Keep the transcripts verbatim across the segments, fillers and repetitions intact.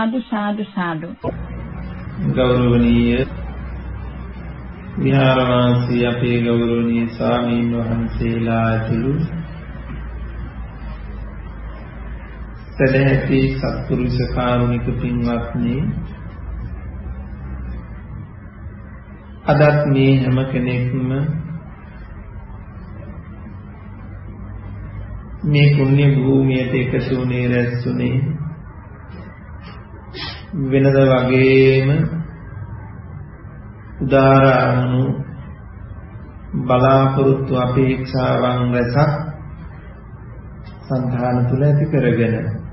සාදු සාදු සාදු. ගෞරවනීය විහාරවාසී අපේ ගෞරවනීය ස්වාමීන් වහන්සේලා ඇතුළු සදැහැති සත්පුරුෂ කාරුණික පින්වත්නි, අදත් මේ හැම කෙනෙක්ම මේ පුණ්‍ය භූමියට එකතු වුණේ රැස්ුනේ වෙනද වගේම උදාර අරමුණු බලාපොරොත්තු අපේක්ෂාවන් රැසක් සංධාන තුල ඇති කරගෙන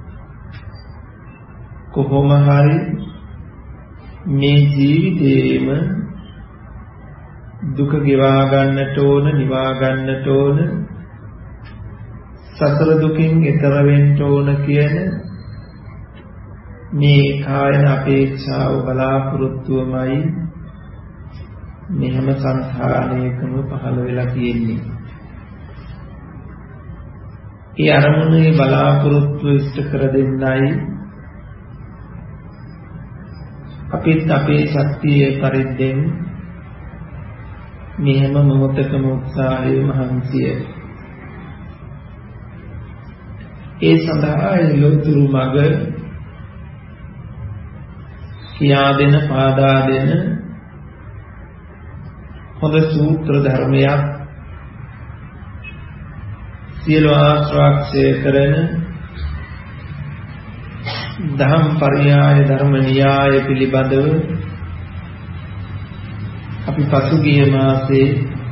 කොහොම හරි මේ ජීවිතේම දුක ගෙවා ගන්නට ඕන, නිවා ගන්නට ඕන, සතර දුකින් ඈතර වෙන්න ඕන කියන මේ කායන අපේක්ෂාව බලාපොරොත්තුවමයි මෙහෙම සංඛාරයකම පහළ වෙලා තියෙන්නේ. ඒ අරමුණේ බලාපොරොත්තු ඉෂ්ට කර දෙන්නයි අපිත් අපේ ශක්තිය පරිද්දෙන් මෙහෙම මොහොතකම උත්සාහය මහන්සිය. ඒ සඳහා ලෝතුරු මඟ කියා දෙන, පාදා දෙන හොඳ සූත්‍ර ධර්මයක්, සියලු ආශ්‍රාක්ෂය කරන දහම් පරියාය ධර්ම න්‍යාය පිළිබඳව අපි පසුගිය මාසේ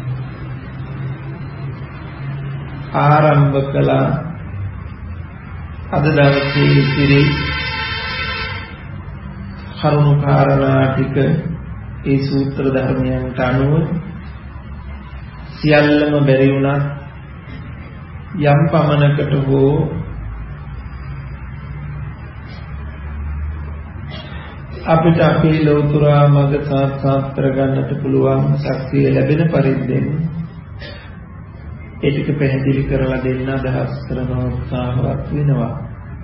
ආරම්භ කළා. අද දවසේ ඉතිරි කරුණු කාරණා ටික ඒ සූත්‍ර ධර්මයන්ට අනුව සියල්ලම බැරි වුණත් යම් පමණකට හෝ අපිට අපේ ලෞතුරා මඟ සාක්ෂාත් කරගන්නට පුළුවන් ශක්තිය ලැබෙන පරිද්දෙන් ඒ ටික පැහැදිලි කරලා දෙන්න අදහස් කරන උත්සාහවත් වෙනවා.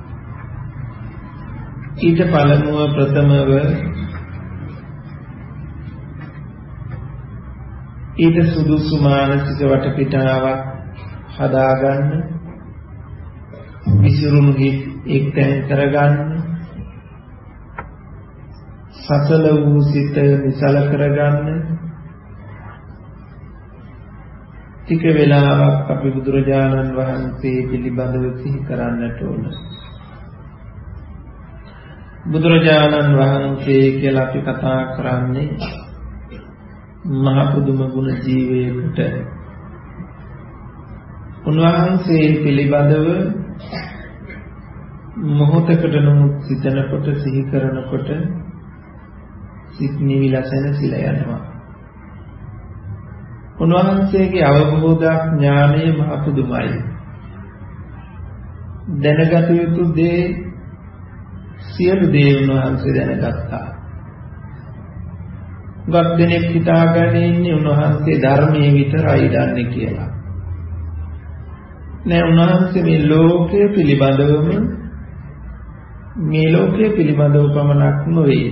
ඊට පළමුව ප්‍රථමව ඊට සුදුසු මානසික වටපිටාවක් හදාගන්න, විසිරුණු හිත් එක්තැන් කරගන්න, සසල වූ සිත නිසල කරගන්න. ටික වෙලාවක් අපි බුදුරජාණන් වහන්සේ පිළිබඳව සිහි කරන්නට ඕන. බුදුරජාණන් වහන්සේ කියලා අපි කතා කරන්නේ මහ පුදුම ගුණ ජීවයකට. උන්වහන්සේ පිළිබඳව මොහොතකට නමුත් සිතනකොට, සිහි කරනකොට සිත් නිවිලසන සිල යනවා. උන්වහන්සේගේ අවබෝධ ඥානය මහ පුදුමයි. දැනගත යුතු දේ සියලු දේ උන්වහන්සේ දැනගත්තා. ගොඩක් දෙනෙක් හිතාගෙන ඉන්නේ උන්වහන්සේ ධර්මයේ විතරයි දන්නේ කියලා. නෑ, උන්වහන්සේ මේ ලෝකය පිළිබඳවම මේ ලෝකය පිළිබඳව පමණක් නොවේ,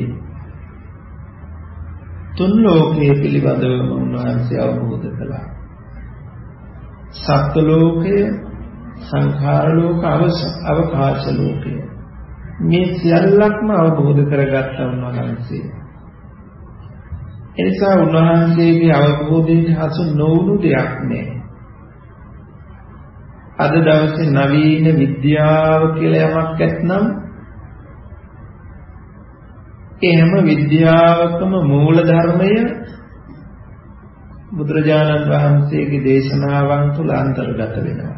තුන් ලෝකයේ පිළිබඳවම උන්වහන්සේ අවබෝධ කළා. සත්ත්ව ලෝකය, සංඛාර ලෝක, අවකාශ ලෝකය, මේ සියල්ලක්ම අවබෝධ කරගත්ත උන්වහන්සේ. එනිසා උන්වහන්සේගේ අවබෝධයෙන් හසු නොවුණු දෙයක් නෑ. අද දවසේ නවීන විද්‍යාව කියලා යමක් ඇත්නම් ඒ හැම විද්‍යාවකම මූල ධර්මය බුදුරජාණන් වහන්සේගේ දේශනාවන් තුල අන්තර්ගත වෙනවා.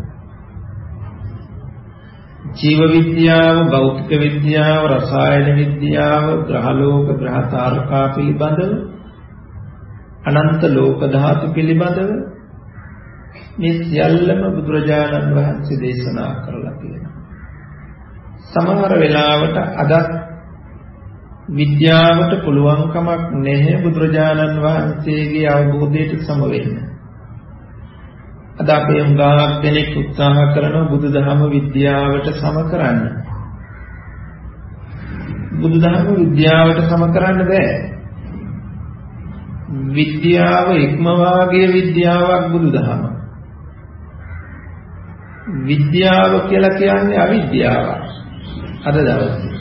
ජීව විද්‍යාව, භෞතික විද්‍යාව, රසායන විද්‍යාව, ග්‍රහලෝක, ග්‍රහ තාරකා පිළිබඳව, අනන්ත ලෝක ධාතු පිළිබඳව මේ සියල්ලම බුදුරජාණන් වහන්සේ දේශනා කරලා තියෙනවා. සමහර වෙලාවට අදත් විද්‍යාවට පුළුවන් කමක් නැහැ බුදුරජාණන් වහන්සේගේ අවබෝධයට සම වෙන්න. අද අපේ උගාක් දෙනෙක් උත්සාහ කරනවා බුදුදහම විද්‍යාවට සම කරන්න. බුදුදහම විද්‍යාවට සම කරන්න බෑ. විද්‍යාව ඉක්මවාගේ විද්‍යාවක් බුදුදහම. විද්‍යාව කියලා කියන්නේ අවිද්‍යාවක්. අද දවසේ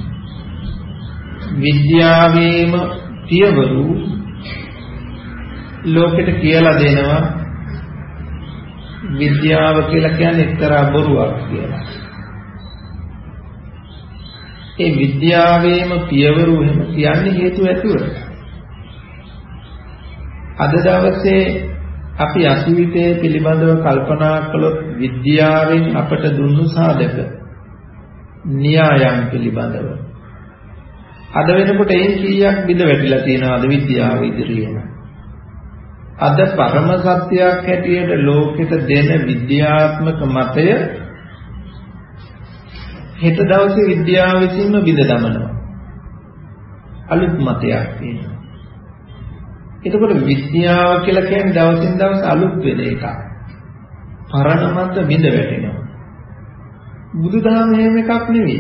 විද්‍යාවේම පියවරු ලෝකෙට කියලා දෙනවා විද්‍යාව කියලා කියන්නේ එක්තරා බොරුවක් කියලා. ඒ විද්‍යාවේම පියවරු එහෙම කියන්නේ හේතු ඇතුව. අද දවසේ අපි අතීතය පිළිබඳව කල්පනා කළොත් විද්‍යාවෙන් අපට දුන්නු සාධක න්‍යායන් පිළිබඳව අද වෙනකොට එයින් කීයක් බිඳ වැටිලා තියෙනවද විද්‍යාව ඉදිරියේම? අද පරම සත්‍යයක් හැටියට ලෝකෙට දෙන විද්‍යාත්මක මතය හෙට දවසේ විද්‍යාව විසින්ම බිඳ දමනවා. අලුත් මතයක් තියෙනවා. එතකොට විද්‍යාව කියලා කියන්නේ දවසින් දවස අලුත් වෙන එකක්. පරණ මත බිඳ වැටෙනවා. බුදුදහම එහෙම එකක් නෙවෙයි.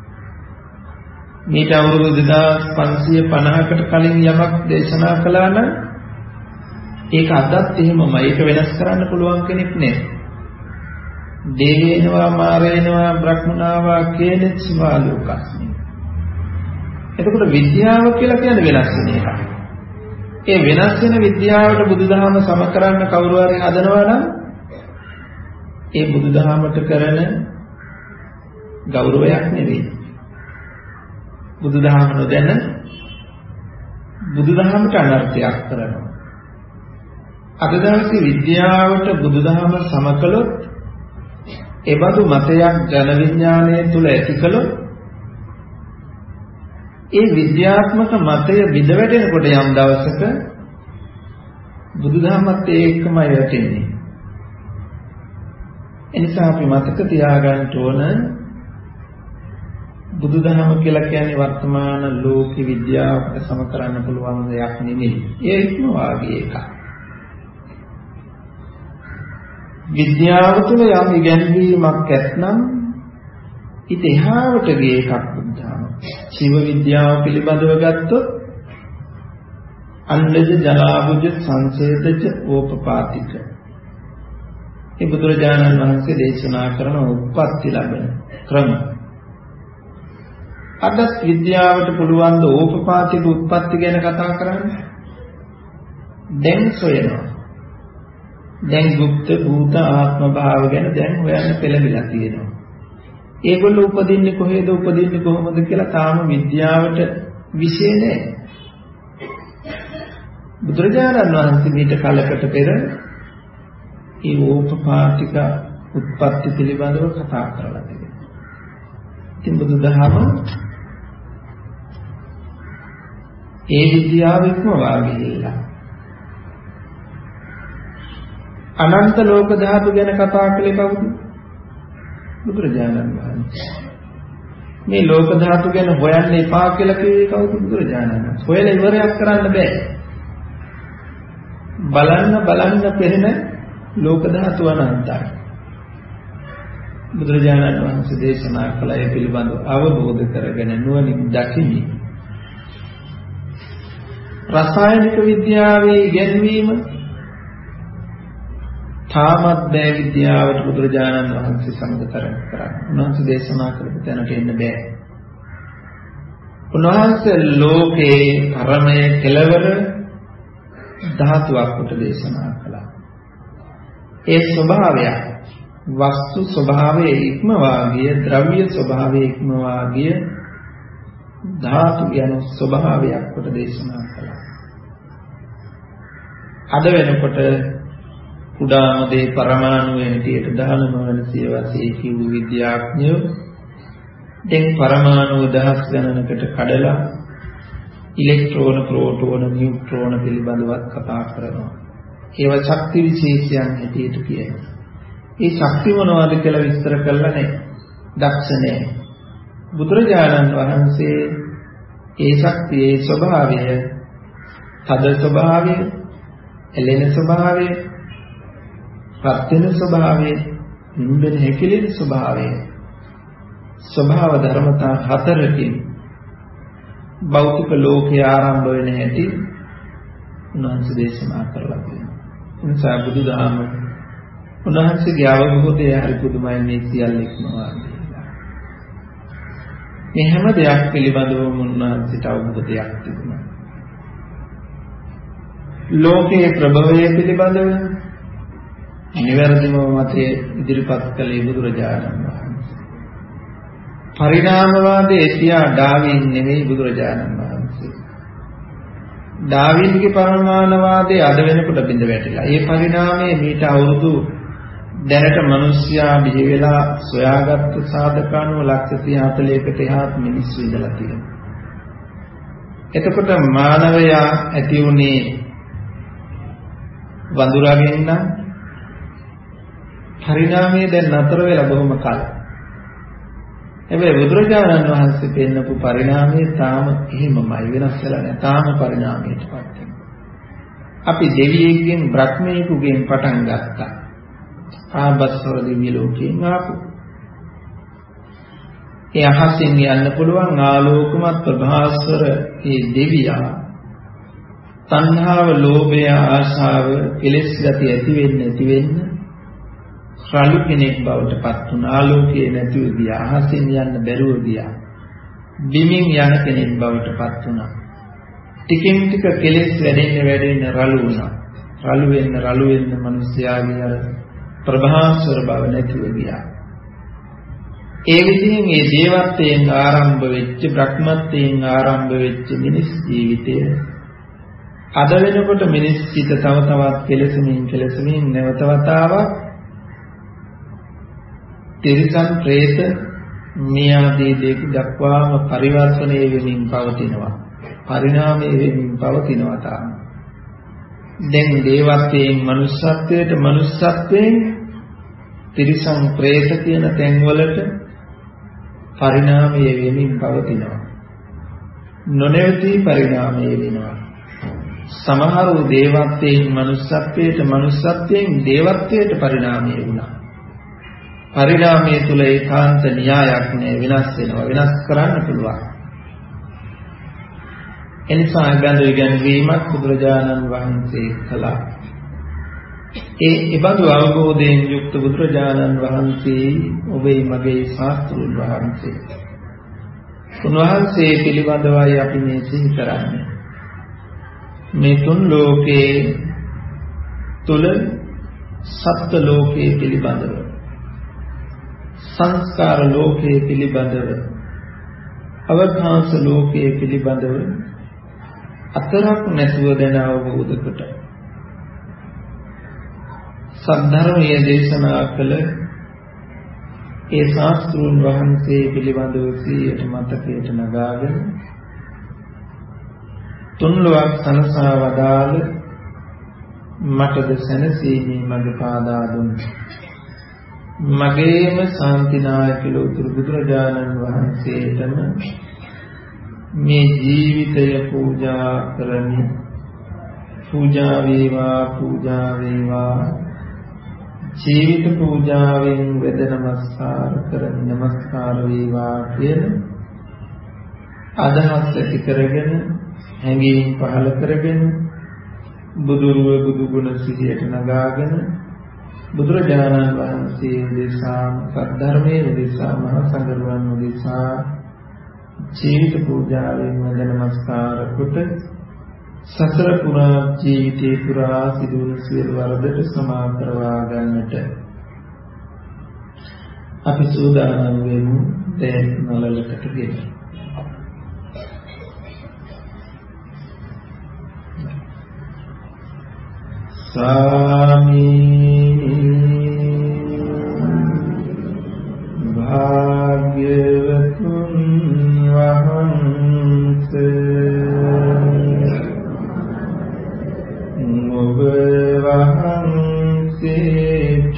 මේට අවුරුදු දෙදාස් පන්සිය පනහකට කලින් යමක් දේශනා කළා නම් ඒක අදත් එහෙමමයි. ඒක වෙනස් කරන්න පුළුවන් කෙනෙක් නෑ. දේවේනවා මාරේනවා බ්‍රහ්මනාවා කේනෙත් සුවාලෝකස්මි. එතකොට විද්‍යාව කියලා කියන්නේ වෙනස් වෙන එකක්. ඒ වෙනස් වෙන විද්‍යාවට බුදුදහම සම කරන්න කවුරු හරි හදනවා නම් ඒ බුදුදහමට කරන ගෞරවයක් නෙවෙයි. බුදුදහම නොදැන බුදුදහමට අනර්ථයක් කරනවා. අද දවසේ විද්‍යාවට බුදුදහම සම කළොත් එබඳු මතයක් ජන විඥානය තුල ඇති කළොත් ඒ විද්‍යාත්මක මතය විද වැටෙනකොට යම් දවසක බුදුදහමත් ඒකමයි වැටෙන්නේ. එනිසා අපි මතක තියාගන්න ඕන බුදුදහම කියලා කියන්නේ වර්තමාන ලෝක විද්‍යාවට සම කරන්න පුළුවන් දෙයක් නෙමෙයි. ඒ ඉක්ම වාගේ එකක්. විද්‍යාව තුළ යම් ඉගැන්වීමක් ඇත්නම් ඊට එහාට ගිය එකක් බුද්ධාම. ශිව විද්‍යාව පිළිබඳව ගත්තොත් අණ්ඩජ ජලාභුජ සංසේදජ ඕපපාතික. මේ බුදුරජාණන් වහන්සේ දේශනා කරන උත්පත්ති ලැබෙන ක්‍රම. අදත් විද්‍යාවට පුළුවන් ද ඕපපාතික උත්පත්ති ගැන කතා කරන්න? දැන් සොයනවා. දැන් গুপ্ত භූත ආත්ම භාව ගැන දැන් හොයන්න පෙළඹිලා තියෙනවා. ඒගොල්ලෝ උපදින්නේ කොහේද උපදින්නේ කොහොමද කියලා තාම විද්‍යාවට විශේෂ නැහැ. බුදුරජාණන් වහන්සේ මීට කලකට පෙර ඒ ඕපපාතික උත්පත්ති පිළිබඳව කතා කරලා තිබෙනවා. ඉතින් බුදුදහම ඒ විද්‍යාව ඉක්මවා ගිහිල්ලා අනන්ත ලෝක ධාතු ගැන කතා කළේ කවුද? බුදුරජාණන් වහන්සේ. මේ ලෝක ධාතු ගැන හොයන්න එපා කියලා කිව්වේ කවුද? බුදුරජාණන් වහන්සේ. හොයලා ඉවරයක් කරන්න බෑ. බලන්න බලන්න පෙරෙන ලෝක ධාතු අනන්තයි. බුදුරජාණන් වහන්සේ දේශනා කළ ඒ පිළිබඳව අවබෝධ කරගෙන නුවණින් දකිමි. රසායනික විද්‍යාවේ ඉගෙනීම තාමත් බෑ විද්‍යාවට බුදුරජාණන් වහන්සේ සමග තරම් කරන්නේ. උන්වහන්සේ දේශනා කරපු තැනට එන්න බෑ. උන්වහන්සේ ලෝකේ පරමය කෙලවර ධාතුවක් කොට දේශනා කළා. ඒ ස්වභාවය වස්තු ස්වභාවයේ ඉක්මවා ගිය ද්‍රව්‍ය ස්වභාවයේ ඉක්මවා ගිය ධාතු යන ස්වභාවයක් කොට දේශනා කළා. අද වෙනකොට කුඩාම දේ පරමාණුවේ හැටියට දහනම වෙන සියවසේ කිව්ව විද්‍යාඥයෝ දැන් පරමාණු දහස් ගණනකට කඩලා ඉලෙක්ට්‍රෝන ප්‍රෝටෝන නියුට්‍රෝන පිළිබඳවත් කතා කරනවා. ඒවා ශක්ති විශේෂයන් හැටියට කියනවා. මේ ශක්ති මොනවද කියලා විස්තර කළා නැහැ. දක්ෂ නැහැ. බුදුරජාණන් වහන්සේ ඒ ශක්තියේ ස්වභාවය, තද ස්වභාවය, එළෙන ස්වභාවය, රත් වෙන ස්වභාවය, නිම්බෙන හැකිලෙන ස්වභාවය, ස්වභාව ධර්මතා හතරකින් භෞතික ලෝකයේ ආරම්භ වෙන හැටි උන්වහන්සේ දේශනා කරලා තියෙනවා. ඒ නිසා බුදුදහම උන්වහන්සේගේ අවබෝධය හරි පුදුමයි මේ සියල්ලක්ම වාගේ. මේ හැම දෙයක් පිළිබඳවම උන්වහන්සේට අවබෝධයක් තිබුණා. ලෝකයේ ප්‍රභවය පිළිබඳව නිවැරදිම මතය ඉදිරිපත් කළේ බුදුරජාණන් වහන්සේ. පරිණාමවාදයේ තියා ඩාවින් නෙමෙයි බුදුරජාණන් වහන්සේ. ඩාවින්ගේ පරිණාමවාදයේ අද වෙනකොට බිඳ වැටිලා. ඒ පරිණාමයේ මීට අවුරුදු දැනට මිනිස්යා බිහි වෙලා සොයාගත්තු සාධකානුව ලක්ෂ හතළිහකට එහාත් මිනිස්සු ඉඳලා තියෙනවා. එතකොට මානවයා ඇති වුණේ වඳුරාගෙන් නම් පරිණාමයේ දැන් නතර වෙලා බොහොම කල. හැබැයි බුදුරජාණන් වහන්සේ පෙන්නපු පරිණාමයේ තාම එහෙමමයි වෙනස් වෙලා නැහැ. තාම පරිණාමයටපත් වෙනවා. අපි දෙවියෙක්ගෙන් බ්‍රහ්මයෙකුගෙන් පටන් ගත්තා. ආබස්සර දිව්‍ය ලෝකයෙන් ආපු. ඒ අහසින් යන්න පුළුවන් ආලෝකමත් ප්‍රභාස්වර මේ දෙවියා තණ්හාව, ලෝභය, ආශාව, කෙලෙස් ගති ඇති වෙන්න ඇති වෙන්න රළු කෙනෙක් බවට පත් වුණා. ආලෝකයේ නැතිව ගියා. අහසින් යන්න බැරුව ගියා. බිමින් යන කෙනෙක් බවට පත් වුණා. ටිකෙන් ටික කෙලෙස් වැඩෙන්න වැඩෙන්න රළු වුණා. රළු වෙන්න රළු වෙන්න මිනිස්යාගේ අර ප්‍රභාස්වර බව නැතිව ගියා. ඒ විදිහෙන් මේ දේවත්වයෙන් ආරම්භ වෙච්ච බ්‍රහ්මත්වයෙන් ආරම්භ වෙච්ච මිනිස් ජීවිතය අද වෙනකොට මිනිස් සිත තව තවත් කෙලෙසමින් කෙලෙසමින් නැවත වතාවක් තිරිසන් പ്രേත මේ ආදී දෙක දක්වාම පරිවර්තනය වෙමින් පවතිනවා. පරිණාමය වෙමින් පවතිනවා තාම. දැන් දේවත්වයෙන් මනුස්සත්වයට, මනුස්සත්වයෙන් තිරිසන් പ്രേත කියන තැන්වලට පරිණාමය වෙමින් පවතිනවා. නොනැවති පරිණාමය වෙනවා. සමහරව දේවත්වයෙන් මනුස්සත්වයට, මනුස්සත්වයෙන් දේවත්වයට පරිණාමය වුණා. පරිණාමය තුල ඒකාන්ත න්‍යායක් නෑ, වෙනස් වෙනවා. වෙනස් කරන්න පුළුවන්. එනිසා බඳු ඉගැන්වීමක් බුදුරජාණන් වහන්සේ කළා. ඒ ඉබඳු අවබෝධයෙන් යුක්ත බුදුරජාණන් වහන්සේ ඔබේ මගේ ශාස්ත්‍රඥ වහන්සේ. උන්වහන්සේ පිළිබඳවයි අපි මේ සිහි කරන්නේ. මේ තුන් ලෝකේ තුල සත්ත්ව ලෝකයේ පිළිබඳව, සංස්කාර ලෝකයේ පිළිබඳව, අවකාශ ලෝකයේ පිළිබඳව අතරක් නැතුව දැන අවබෝධ කොට සද්ධර්මයේ දේශනා කළ ඒ ශාස්ත්‍රඥ වහන්සේ පිළිබඳව සියයට මතකයට නගාගෙන තුන් ලෝක සනසා වදාළ මටද සැනසීමේ මඟ පාදා දුන් මගේම ශාන්තිනායක ලෝතුරු බුදුරජාණන් වහන්සේටම මේ ජීවිතය පූජා කරමි. පූජා වේවා, පූජා වේවා. ජීවිත පූජාවෙන් වෙද නමස්කාර කරමි, නමස්කාර වේවා කියන අදහස් ඇති කරගෙන, හැඟීම් පහළ කරගෙන, බුදුරුව බුදු ගුණ සිහියට නගාගෙන බුදුරජාණන් වහන්සේ උදෙසා, සද්ධර්මයේ උදෙසා, මහා සංඝරුවන් උදෙසා ජීවිත පූජාවෙන් වද නමස්කාර කොට සතර පුරා ජීවිතේ පුරා සිදුවන සියලු වරදට සමා කරවා ගන්නට අපි සූදානම් වෙමු. දැන් නලලකට ගෙන ස්වාමී භාග්‍යවතුන් වහන්සේ ඔබ වහන්සේට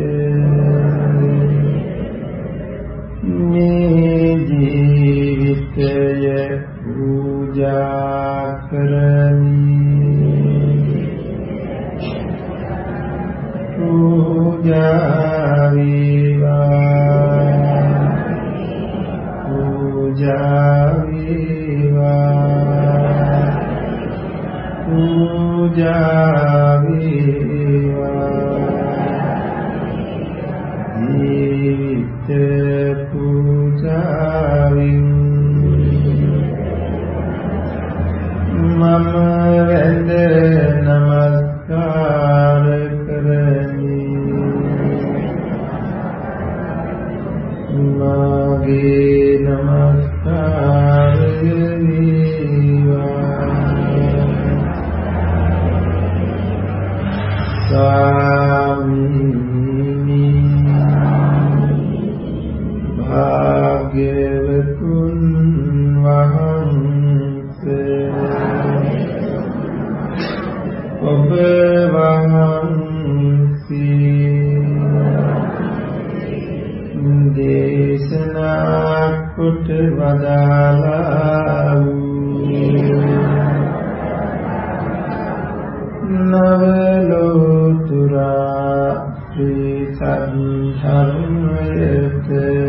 මේ ජීවිතය පූජා කරමි. පූජා වේවා, පූජා වේවා. පූජා වේවා ජීවිත පූජාවෙන් මම වැඳ නමස්කාර කරමි මාගේ නමස්කාරය ස්වාමීනි භාග්‍යවතුන් වහන්සේ ඔබ වහන්සේ දේශනා කොට වදාළා නවලෝතුරා ශ්‍රී සද්ධර්මයත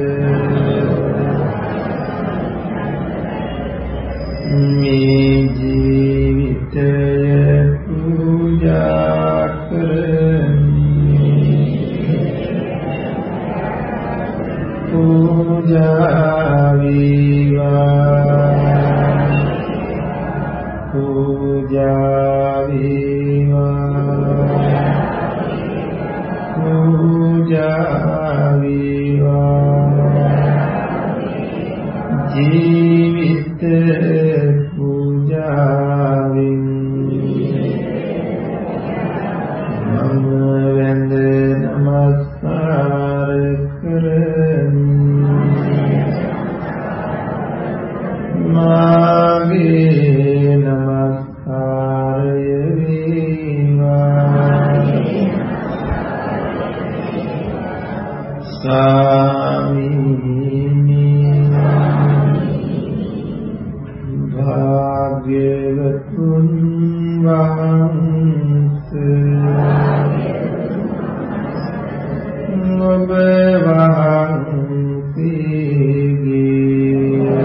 මේ ජීවිතය පූජා කරමි පූජා වේවා පූජා වේවා පූජා වේවා ජීවිත පූජාවෙන් මම වැඳ නමස්කාර කරමි මාගේ නමස්කාරය වේවා ස්වාමීනි භාග්‍යවතුන් වහන්සේ ඔබ වහන්සේගේ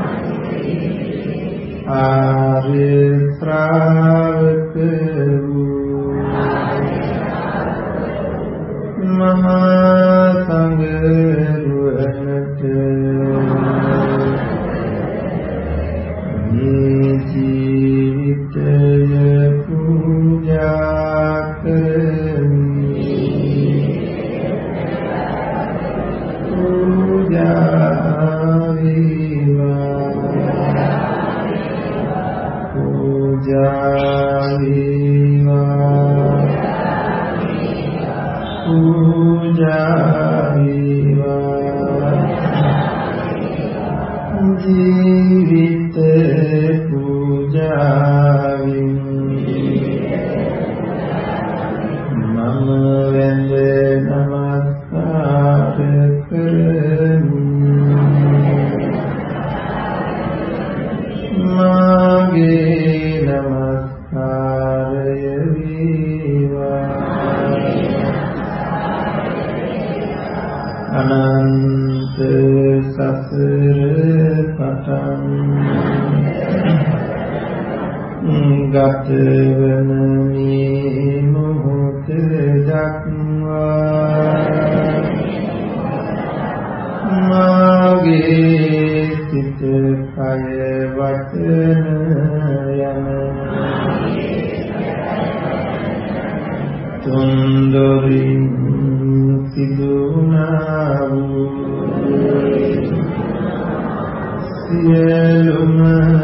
ආර්ය ශ්‍රාවක වූ මහා සංඝරුවනට මේ ජීවිතය පූජා කරමි පූජා වේවා පූජා වේවා පූජා වේවා ජීවිත පූජාවෙන් මම වැඳ නමස්කාර කරමි මාගේ නමස්කාරය වේවා අනන්ත සසර පටන් ගතවන මේ මොහොත දක්වා මාගේ සිත කය වචන යන තුන්දොරින් සිදුනා වූ සියලුම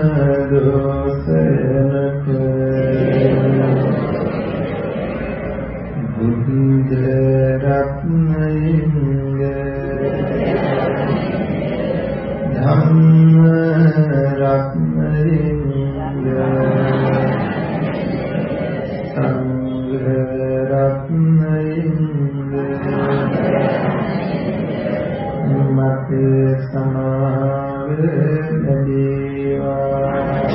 දෝෂයන්ට බුද්ධ රත්නයෙන් ධම්ම රත්නයෙන් සංඝ රත්නයෙන් මත සමාව ලැබේවා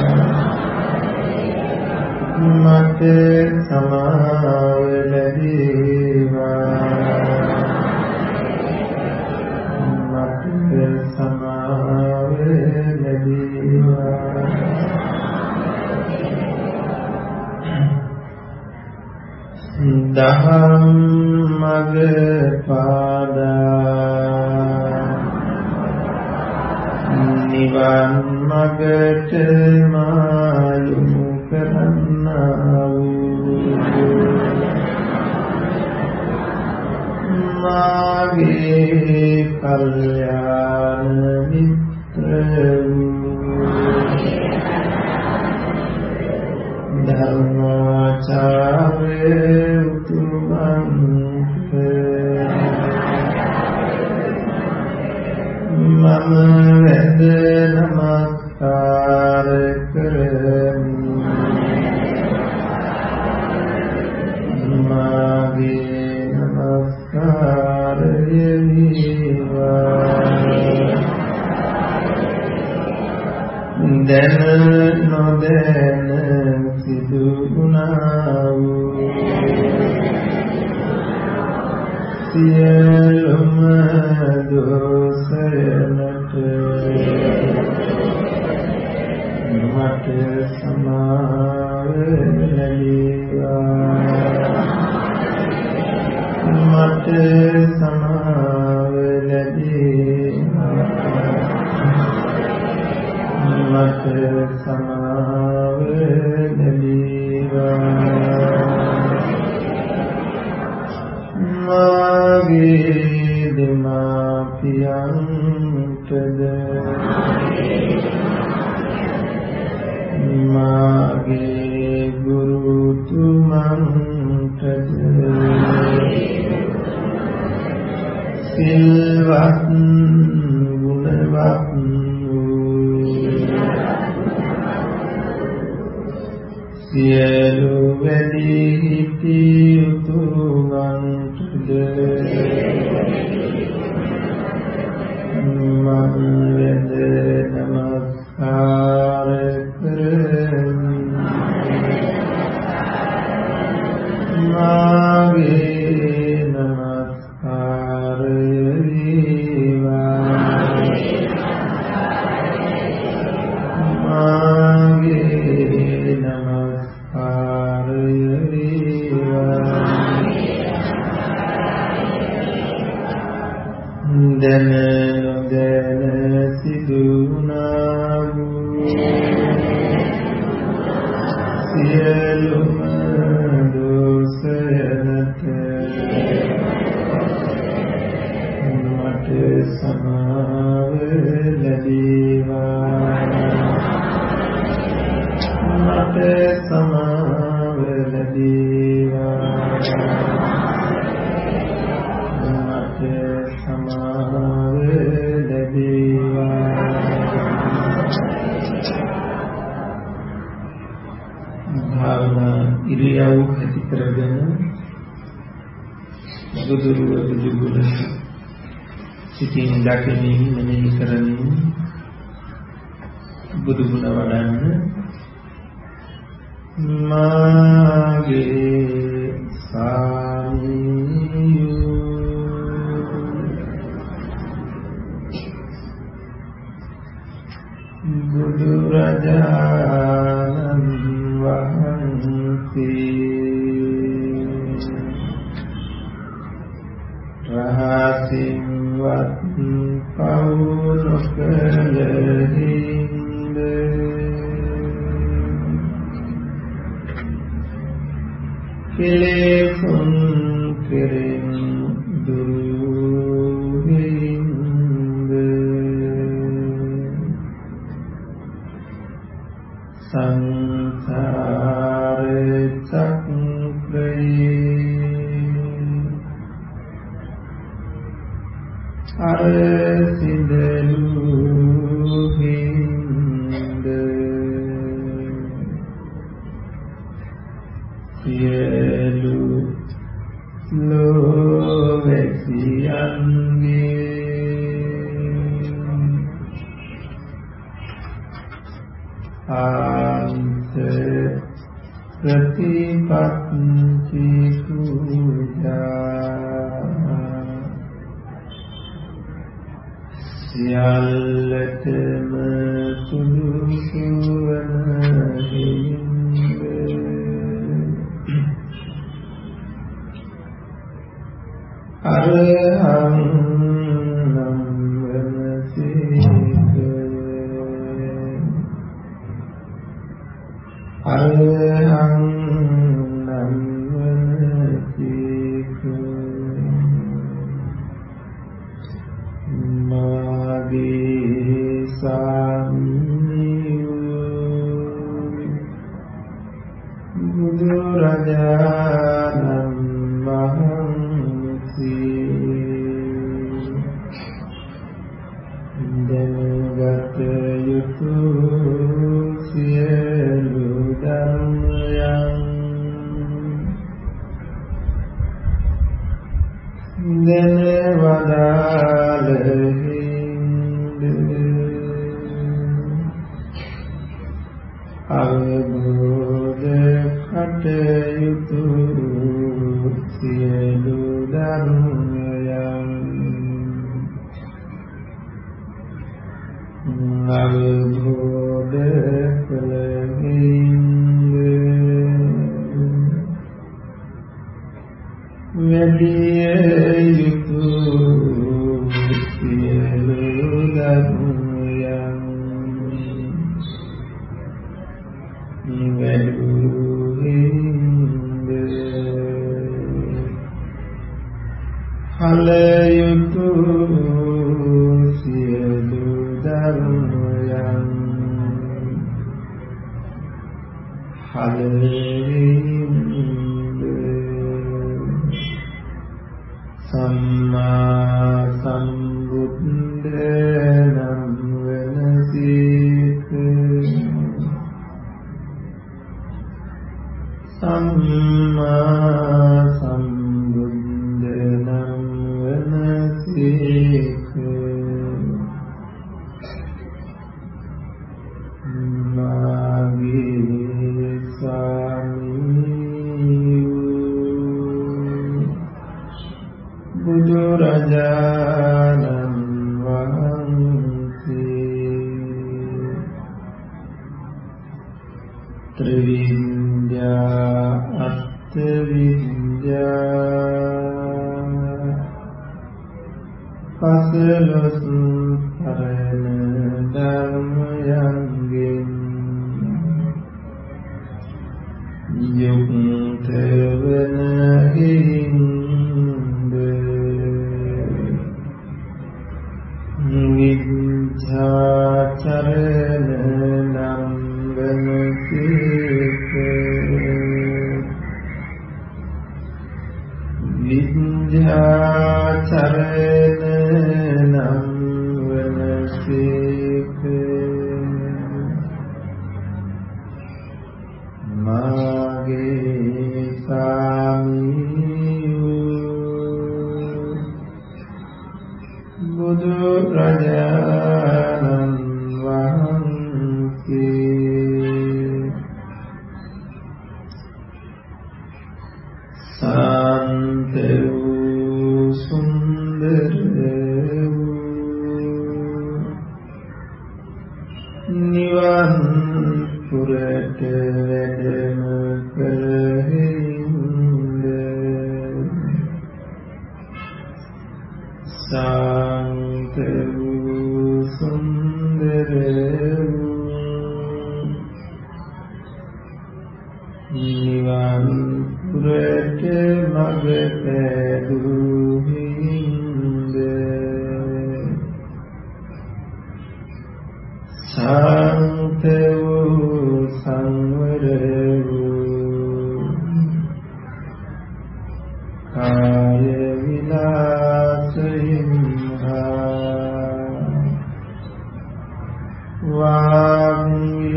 මත සමාව ලැබේවා මත සමාව ලැබේවා දහම් මග පාදා නිවන් මගට මායුම් කරන්නා වූ මාගේ කල්යාණ මිත්‍ර ධර්මාචාර්ය උතුමන්ට මම වැඳ නමස්කාර කරමි. මාගේ නමස්කාරය වේවා. දැන නොදැන සිදු වුණා වූ සියලුම දෝෂයන්ට මට සමාව ලැබේවා. මට සමාව ලැබේවා. මට සමාව ලැබේවා. මාගේ දෙමාපියන්ටද මාගේ ගුරුතුමන්ටද සිල්වත් ගුණවත් සියලු වැඩිහිටි උතුමන්ටද මම වැඳ නමස්කාර කරමි. මාගේ නමස්කාරය වේවා. මාගේ නමස්කාරය වේවා. දැන නොදැන සිදු වුණා වූ සියලුම දෝෂයන්ට මට සමාව ලැබේවා. මට සමාව ලැබේවා. මට සමාව ලැබේවා. භාවනා ඉරියව් ඇති කරගෙන බුදුරුව බුදුගුණ සිතින් දකිනින් මෙනෙහි කරමින් බුදුගුණ වඩන්න. මාගේ සාමියෝ බුදුරජාණන් වහන්සේ රහසින්වත් පවුනොකලහින්ද කෙලෙසුන් කෙරෙන් දුරුහින්ද සංසාර චක්‍රයේ අර සිඳලුහින්ද සියලු ලෝවැසියන්ගේ ආන්ත ප්‍රතිපත්ති පූජා සියල්ලටම සුදුසු වන අරහං නම් වනසේක අරහං නම් වනසේක මාගේ සාමියෝ බුදුරජාණන් දැනගත යුතු සියලු ධර්මයන් දැනවදාළහින්ද අවබෝධ කටයුතු සියලු ධර්මයන් අවබෝධ කළහින්ද වැඩිය යුතු සියලු ධර්මයන් වැඩුහින්ද හල යුතු සියලු ධර්මයන් හලින්ද සම්මා සම්බුද්ධ නම් වනසේක සම්මා සම්බුද්ධ නම් වනසේක මාගේ සාමියෝ බුදුරජාණන් වහන්සේ ත්‍රිවිද්‍යා අෂ්ටවිද්‍යා පසළොස් පරණ ධර්මයන්ගෙන් යුක්ත වන හිඳ විද්‍යාචරණ නම් වනසේක විද්‍යාචරණ නම් වනසේක මාගේ සාමියෝ බුදුරජාණන් වහන්සේ සාන්ත වූ සුන්දර වූ නිවන් පුරට වැඩම කළහින්ද සාන්ත වූ සුන්දර වූ නිවන් පුරට මඟ පැදුහින්ද ශාන්ත වූ සංවර වූ කාය විලාසයෙන් වාග්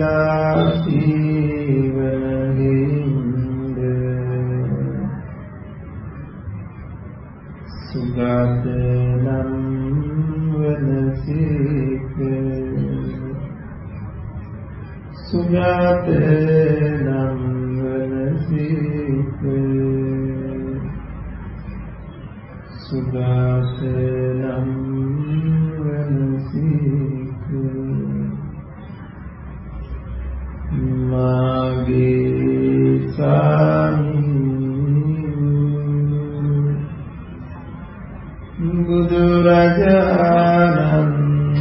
විලාසී වනහින්ද සුගත නම් වනසේක සුගත නම් වනසේක සුගත නම් වනසේක මාගේ සාමියෝ බුදුරජාණන්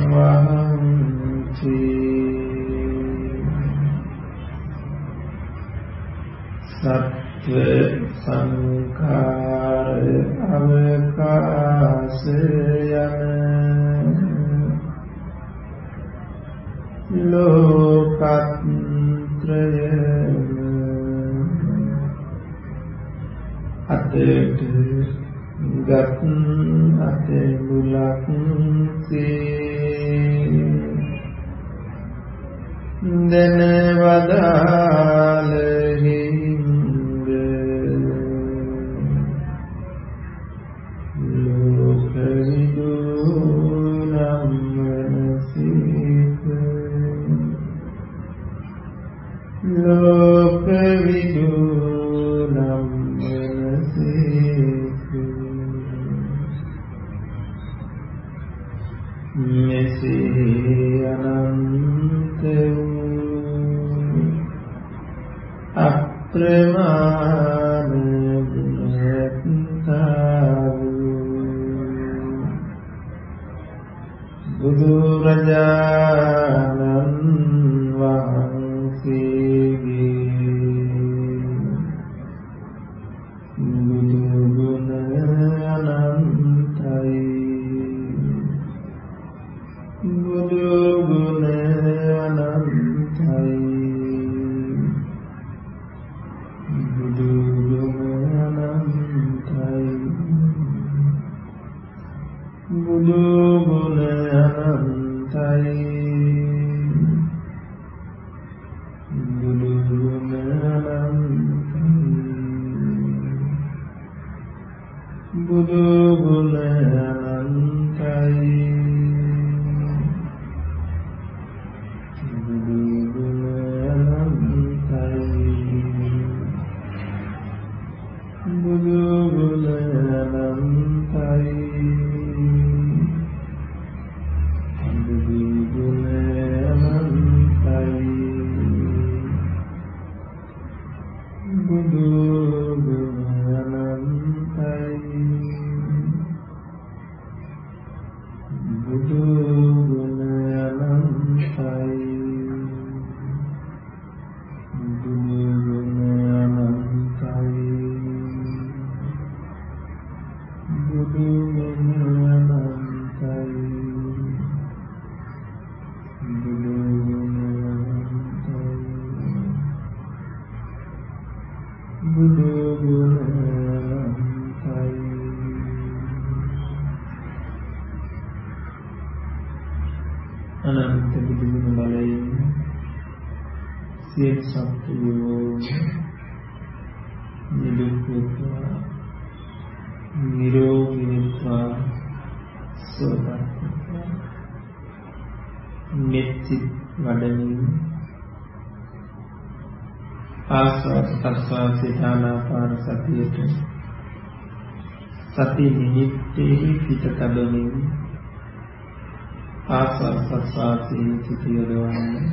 වහන්සේ සත්ව සංඛාර අවකාශ යන ලෝකත්‍රය අතට ගත් අතෙමුලක් සේ දනවදාලහින්ද ලෝක විදුනම් වනසීක ලෝක විදුනම් මෙසේ අනන්ත වූ අප්‍රමාණ ගුණවන්තා වූ බුදුරජාණන් වහන්සේගේ බුදු ගුණ අනන්තයි බුදු ගුණ අනන්තයි බුදු ගුණ අනන්තයි බුදු ගුණ අනන්තයි බුදු ගුණ අනන්තයි බුදු ගුණ අනන්තයි අනන්ත බුදුගුණ බලයෙන් සියලු සත්වයෝ නිදුක් වෙත්වා නිරෝගී වෙත්වා සුවපත් වෙත්වා මෙත්ති වඩමින් ආස්වාද ප්‍රස්වාසයේ දානාපාන සතියට සති නිමිත්තේ පිට තබමින් ආස්වාද ප්‍රස්වාසයේ සිට යොදවන්නේ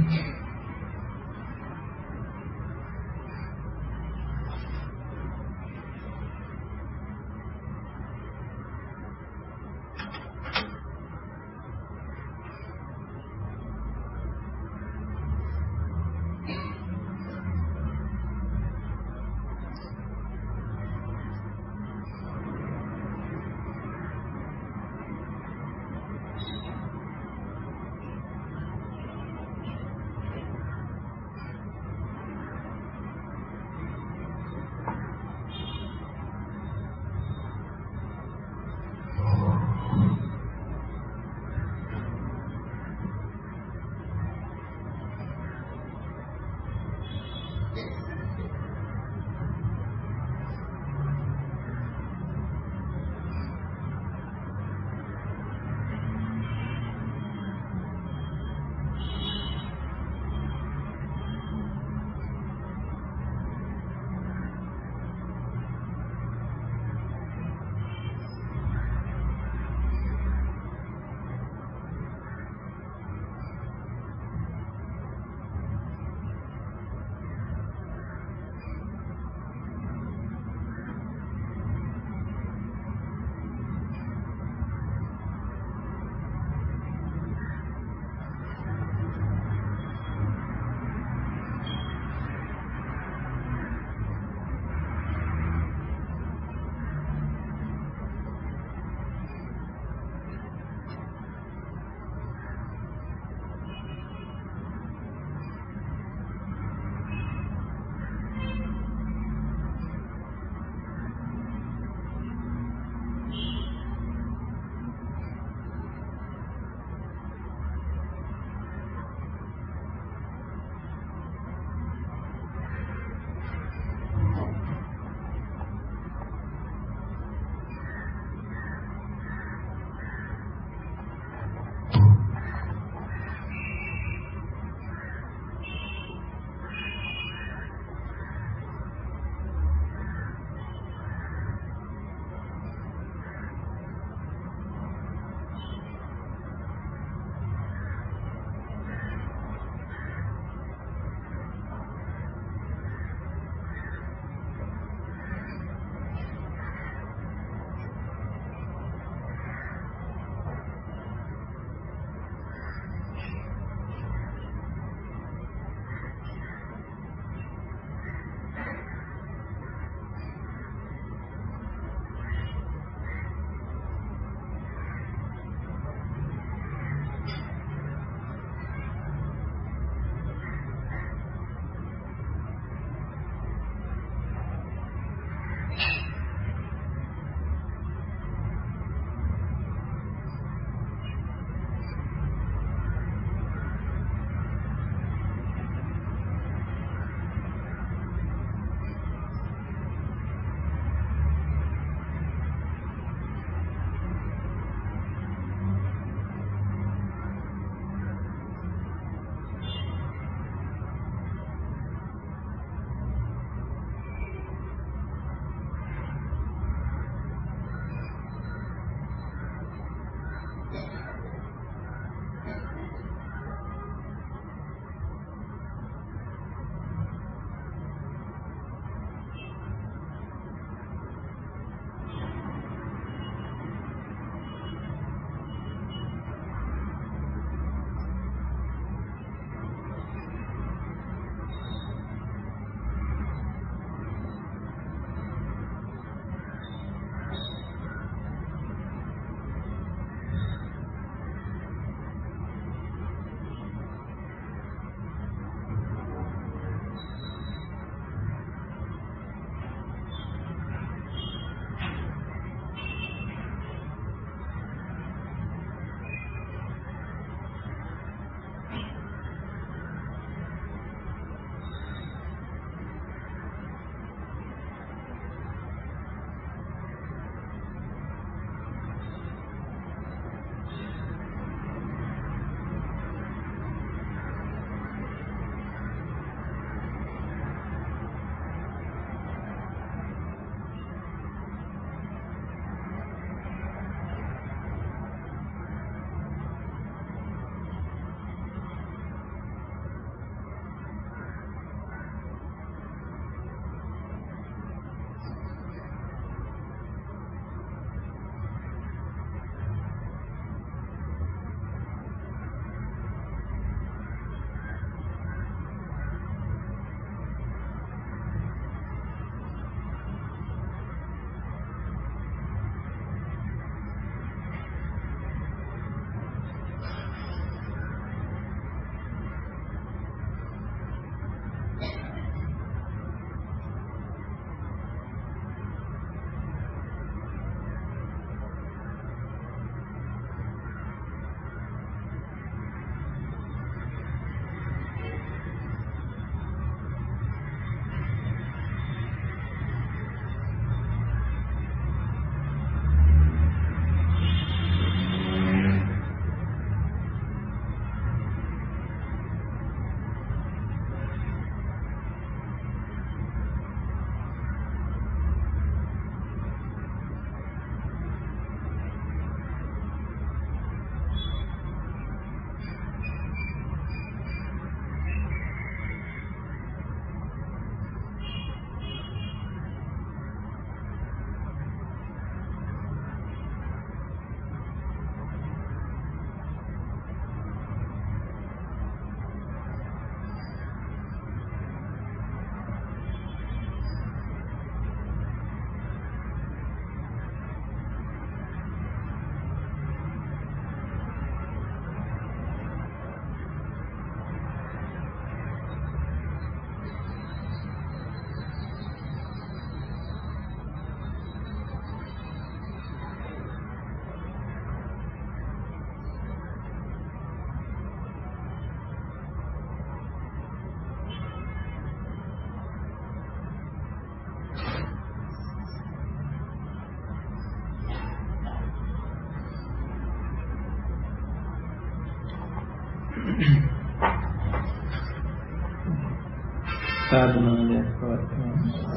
සාධනාවක් පවත්වනවා.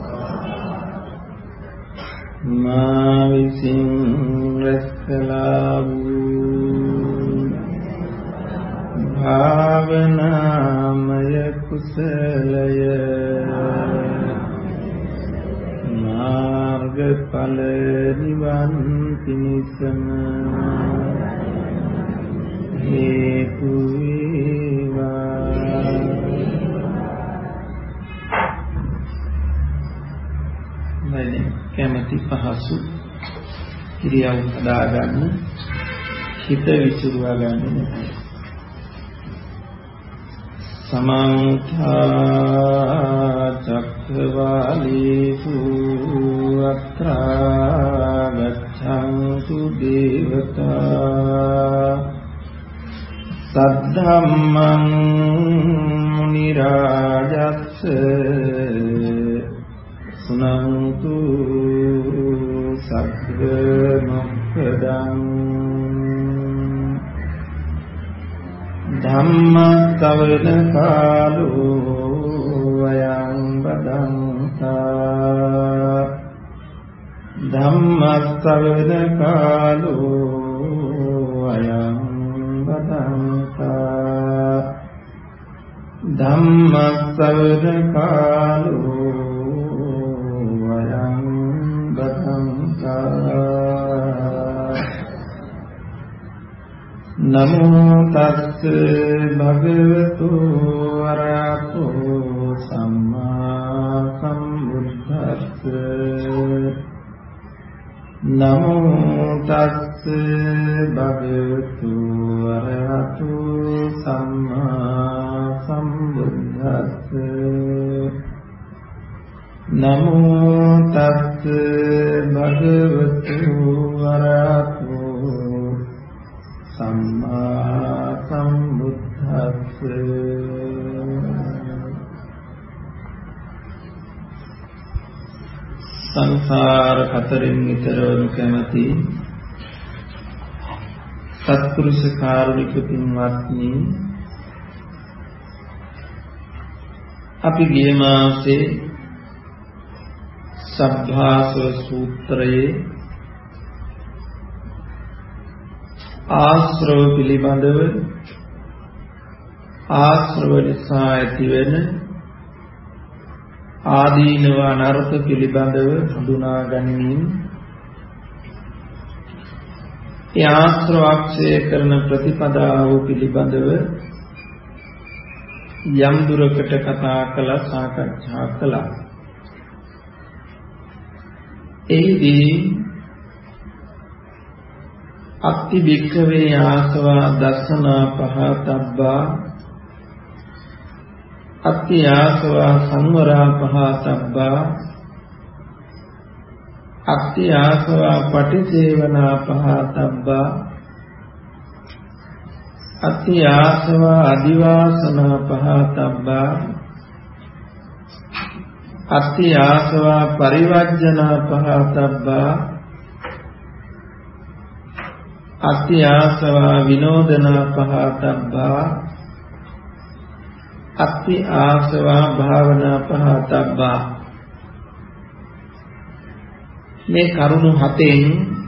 මා විසින් රැස්කලා වූ භාවනාමය කුසලය මාර්ගඵල නිවන් පිණිසම හේතු වේවා. මම කැමැති පහසු ක්‍රියාව හදාගන්න හිත විසිරුවා ගන්න නැහැ. සමන්ත චක්කවාලේසු අත්‍රා ගච්ඡන්තු දේවතා සද්ධම්මං මුනි රාජස්ස සුනන්තු සග්ග මොක්ඛදං ධම්ම ශ්‍රවණ කාලෝ අයං බදන්තා ධම්ම ශ්‍රවණ කාලෝ අයං බදන්තා ධම්ම ශ්‍රවණ කාලෝ අයං බදන්තා. නමෝ තස්ස භගවතු අරහතෝ සම්මා සම්බුද්දස්ස නමෝ තස්ස භගවතු අරහතෝ සම්මා සම්බුද්දස්ස නමෝ තස්ස භගවතු අරහතෝ සම්මා සම්බුද්දස්ස. සංසාර හතරෙන් ඊතරවම කැමැති සත්පුරුෂ කාරුණික පින්වත්නි, අපි ගිය මාසේ සබ්භාසව සූත්‍රයේ ආශ්‍රව පිළිබඳව ආශ්‍රව නිසා ඇතිවෙන ආදීනව අනර්ථ පිළිබඳව හඳුනා ගනිමින් ඒ ආශ්‍රවක්ෂය කරන ප්‍රතිපදාව පිළිබඳව යම් දුරකට කතා කළා, සාකච්ඡා කළා. එහිදී අත්ති භික්ඛවේ ආසවා දස්සනා පහතබ්බා අත්ති ආසවා සංවරා පහතබ්බා අත්ති ආසවා පටිසේවනා පහතබ්බා අත්ති ආසවා අදිවාසනා පහතබ්බා අත්ති ආසවා පරිවර්ජනා පහතබ්බා අත්ති ආසවා විනෝදනා පහතබ්බා අත්ති ආසවා භාවනා පහතබ්බා. මේ කරුණු හතෙන්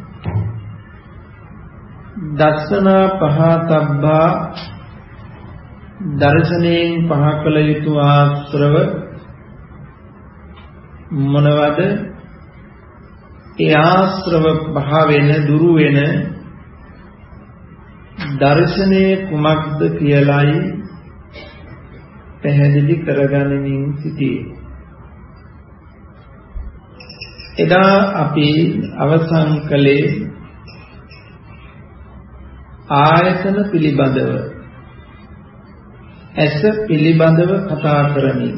දස්සනා පහතබ්බා දර්ශනයෙන් පහ කළ යුතු ආශ්‍රව මොනවද? ඒ ආශ්‍රව පහ වෙන දුරු වෙන දර්ශනයේ කුමක්ද කියලායි පැහැදිලි කරගනිමින් සිටියේ. එදා අපි අවසන් කළේ ආයතන පිළිබඳව, ඇස පිළිබඳව කතා කරමින්.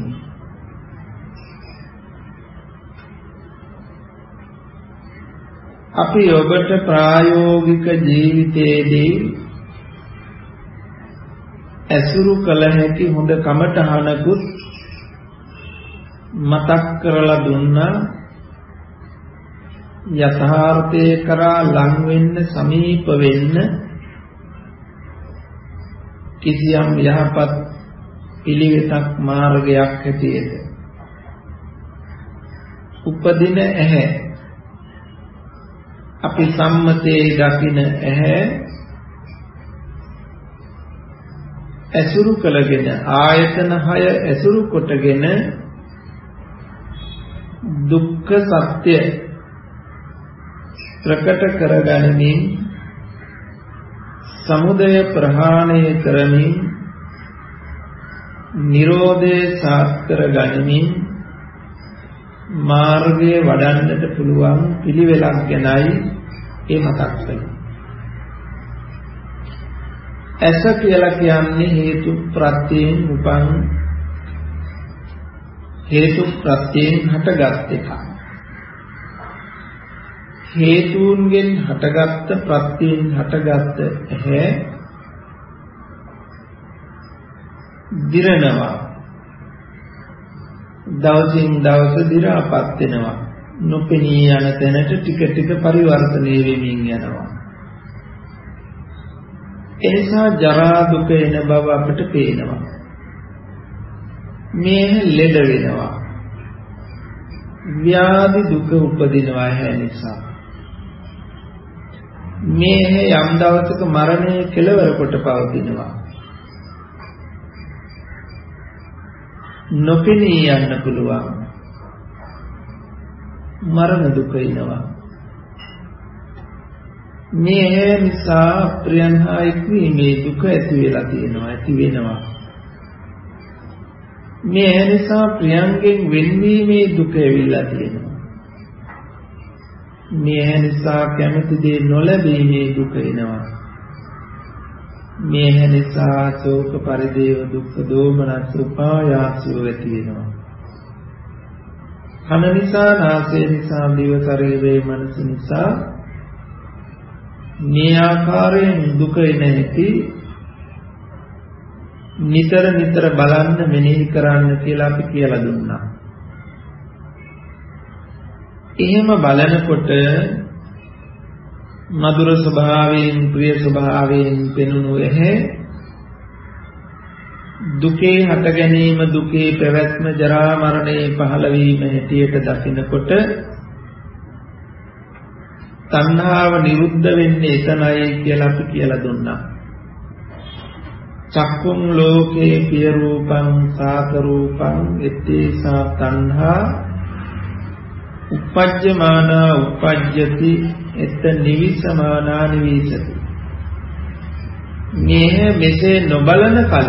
අපි ඔබට ප්‍රායෝගික ජීවිතයේදී ඇසුරු කළ හැකි හොඳ කමඨහනකුත් මතක් කරලා දුන්නා. යථාර්ථයේ කරා ලං වෙන්න, සමීප වෙන්න කිසියම් යහපත් පිළිවෙතක් මාර්ගයක් හැටියට උපදින ඇහැ අපි සම්මතයේ දකින ඇහැ ඇසුරු කළගෙන ආයතන හය ඇසුරු කොටගෙන දුක්ඛ සත්‍ය ප්‍රකට කරගනිමින් සමුදය ප්‍රහාණය කරමින් නිරෝධය සාක්ෂාත් කරගනිමින් මාර්ගය වඩන්නට පුළුවන් පිළිවෙලක් ගැනයි ඒ මතක් වෙන්නේ. ඇස කියලා කියන්නේ හේතු ප්‍රත්‍යයෙන් උපන් හේතු ප්‍රත්‍යයෙන් හටගත් එකක්. හේතුන්ගෙන් හටගත් ප්‍රත්‍යයෙන් හටගත් ඇහැ දිරනවා. දවසින් දවස දි รา පත් වෙනවා. නොපෙනී යන තැනට ටික ටික පරිවර්තනය වෙමින් යනවා. එනිසා ජරා දුක එන බව අපට පේනවා. මේ ලෙඩ වෙනවා. ව්‍යාධි දුක උපදිනවා ඒ නිසා. මේ යම් දවසක මරණය කෙලවර කොට පවතිනවා. නොපෙනී යන්න පුළුවන්. මරණ දුක එනවා. මේ නිසා ප්‍රියන් හා එක්වීමේ දුක ඇති වෙලා තියෙනවා ඇති වෙනවා. මේ නිසා ප්‍රියන්ගෙන් වෙන්වීමේ දුක ඇවිල්ලා තියෙනවා. මේ නිසා කැමති දේ නොලැබීමේ දුක එනවා. මේ නිසා ශෝක පරිදේව දුක්ඛ දෝමනස් උපායාසෝ ඇති වෙනවා. කන නිසා නාසය නිසා දිව ශරීරයේ මනස නිසා මේ ආකාරයෙන් දුක එන ඇති නිතර නිතර බලන්න මෙනෙහි කරන්න කියලා අපි කියලා දුන්නා. එහෙම බලනකොට මధుර ස්වභාවයෙන් ප්‍රිය ස්වභාවයෙන් පෙනුණු ඇහැ දුකේ හට ගැනීම දුකේ පැවැත්ම ජරා මරණේ පහළ වීම හැටියට දකිනකොට තණ්හාව නිරුද්ධ වෙන්නේ එතනයි කියලා අපි කියලා දුන්නා. චක්කුම් ලෝකේ පිය රූපං සාත රූපං එත්තේසා තණ්හා uppajjamana uppajjati එත නිවිසමානා නිවිසති. මේ මෙසේ නොබලන කල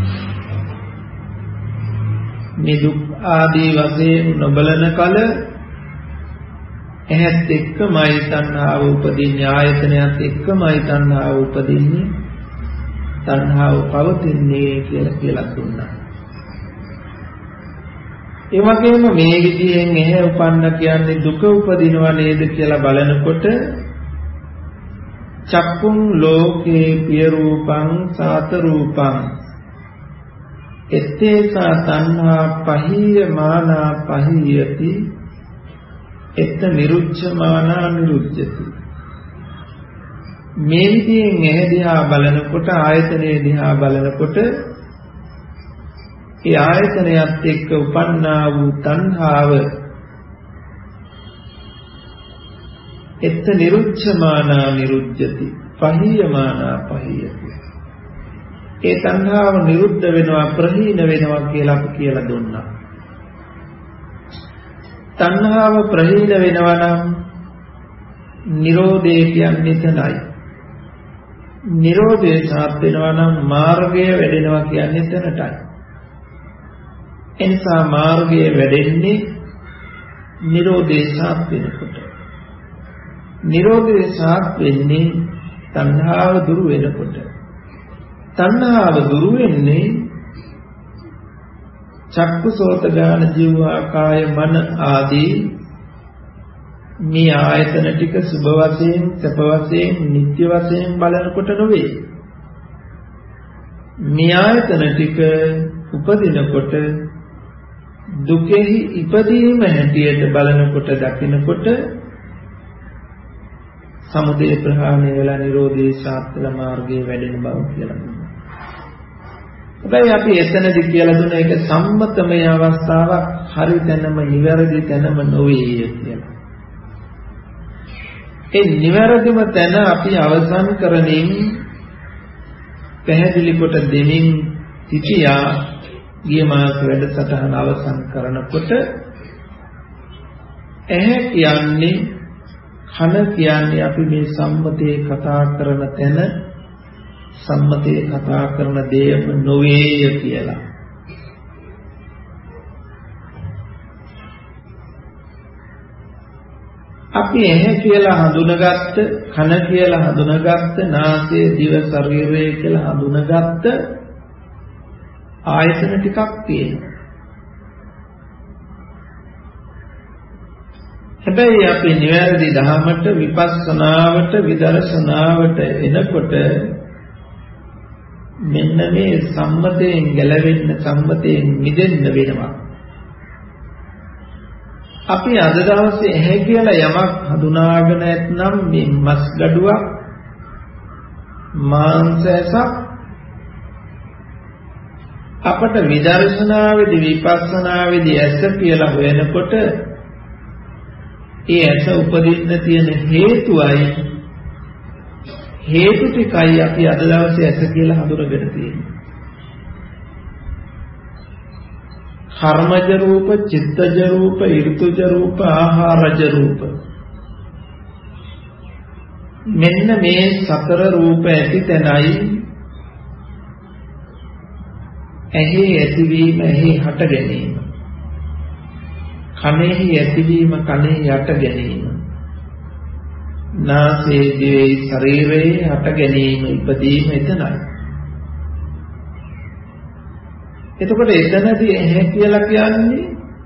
මේ දුක් ආදී වශයෙන් නොබලන කල එහෙත් එක්කමයි තණ්හාව උපදින්නේ ආයතනයත් එක්කමයි තණ්හාව උපදින්නේ තණ්හාව පවතින්නේ කියලා කියලා දුන්නා. ඒ වගේම මේ විදියෙන් එහෙ උපන්න කියන්නේ දුක උපදිනව නේද කියලා බලනකොට චක්කුම් ලෝකේ පිය රූපං සාත රූපං එත්තේසා තණ්හා පහියමානා පහියති එත්ත නිරුච්ඡමානා නිරුච්ඡති. මේ විදියෙන් එහෙ දිහා බලනකොට ආයතනයේ දිහා බලනකොට ඒ ආයතනයත් එක්ක උපන්නා වූ තණ්හාව එත්ත නිරුච්ඡමානා නිරුච්ඡති පහියමානා පහියති. ඒ තණ්හාව නිරුද්ධ වෙනවා ප්‍රහීන වෙනවා කියලා අපි කියලා දුන්නා. තණ්හාව ප්‍රහීන වෙනවා නම් නිරෝධය කියන්නේ එතනයි. නිරෝධය සාත් වෙනවා නම් මාර්ගය වැඩෙනවා කියන්නේ එතනටයි. එනිසා මාර්ගය වැඩෙන්නේ නිරෝධය සාත් වෙනකොට. නිරෝධය සාත් වෙන්නේ තණ්හාව දුරු වෙනකොට. තණ්හාව දුරු වෙන්නේ චක්කු සෝත ගාන ජීවා කාය මන ආදී මේ ආයතන ටික සුභ වශයෙන් සැප වශයෙන් නිත්‍ය වශයෙන් බලනකොට නොවේ. මේ ආයතන ටික උපදිනකොට දුකෙහි ඉපදීම හැටියට බලනකොට දකිනකොට සමුදය ප්‍රහාණය වෙලා නිරෝධේ සාත්‍තල මාර්ගයේ වැඩෙන බව කියලා කියනවා. හැබැයි අපි එතනදි කියලා දුන්න එක සම්මතමය අවස්ථාවක් හරි තැනම නිවැරදි තැනම නොවේ කියලා. ඒ නිවැරදිම තැන අපි අවසන් කරමින් පැහැදිලි කොට දෙමින් සිටියා. ගිය මාස වැඩසටහන අවසන් කරනකොට ඇහැ කියන්නේ කන කියන්නේ අපි මේ සම්මතයේ කතා කරන තැන සම්මතයේ කතා කරන දේම නොවේය කියලා. අපි ඇහැ කියලා හඳුනගත්ත, කන කියලා හඳුනගත්ත, නාසය, දිව, ශරීරය කියලා හඳුනගත්ත ආයතන ටිකක් තියෙනවා. හැබැයි අපි නිවැරදි ධහමට, විපස්සනාවට, විදර්ශනාවට එනකොට මෙන්න මේ සම්මතයෙන් ගැලවෙන්න, සම්මතයෙන් මිදෙන්න වෙනවා. අපි අද දවසේ ඇහැ කියලා යමක් හඳුනාගෙන නැත්නම් මේ මස් ගඩුවක්, මාංශයක් අපට විදර්ශනාවේදී විපස්සනාවේදී ඇස කියලා හොයනකොට ඒ ඇස උපදින්න තියෙන හේතුවයි හේතු ටිකයි අපි අද දවසේ ඇස කියලා හඳුනගෙන තියෙන්නේ. කර්මජ රූප, චිත්තජ රූප, ඍතුජ රූප, ආහාරජ රූප. මෙන්න මේ සතර රූප ඇති තැනයි ඇහි ඇතිවීම, ඇහි හට ගැනීම. කනෙහි ඇතිවීම, කනෙහි යට ගැනීම. නාසයේ, දිවේ, ශරීරයේ හට ගැනීම, ඉපදීම එතනයි. එතකොට එතනදී ඇහැ කියලා කියන්නේ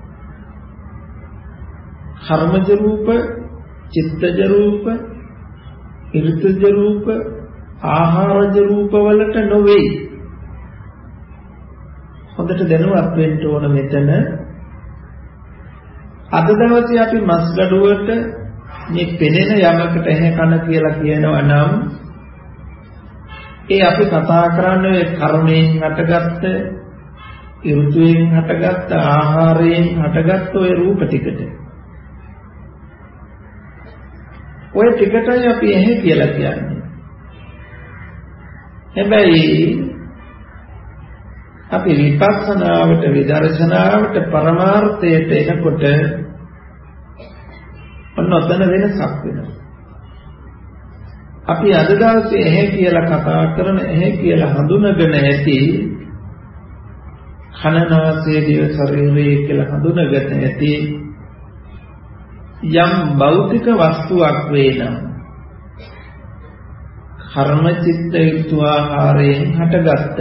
කර්මජ රූප, චිත්තජ රූප, ඍතුජ රූප, ආහාරජ රූප වලට නොවේ. හොඳට දැනුවත් වෙන්න ඕන මෙතන. අද දවසේ අපි මස් ගඩුවට මේ පෙනෙන යමකට ඇහැ කන කියලා කියනවා නම් ඒ අපි කතා කරන්නේ කර්මයෙන් හටගත්ත, ඍතුයෙන් හටගත්ත, ආහාරයෙන් හටගත්ත ওই රූප ටිකට. ওই ටිකටයි අපි ඇහැ කියලා කියන්නේ. හැබැයි අපි විපස්සනාවට, විදර්ශනාවට, පරමාර්ථයට එනකොට ඔන්න ඔතන වෙනසක් වෙනවා. අපි අද දවසේ ඇහැ කියලා කතා කරන, ඇහැ කියලා හඳුනගෙන ඇති කන, නාසය, දිව, ශරීරය කියලා හඳුනගත ඇති යම් භෞතික වස්තුවක් වේනම් කර්ම, චිත්ත, ඍතු, ආහාරයෙන් හටගත්ත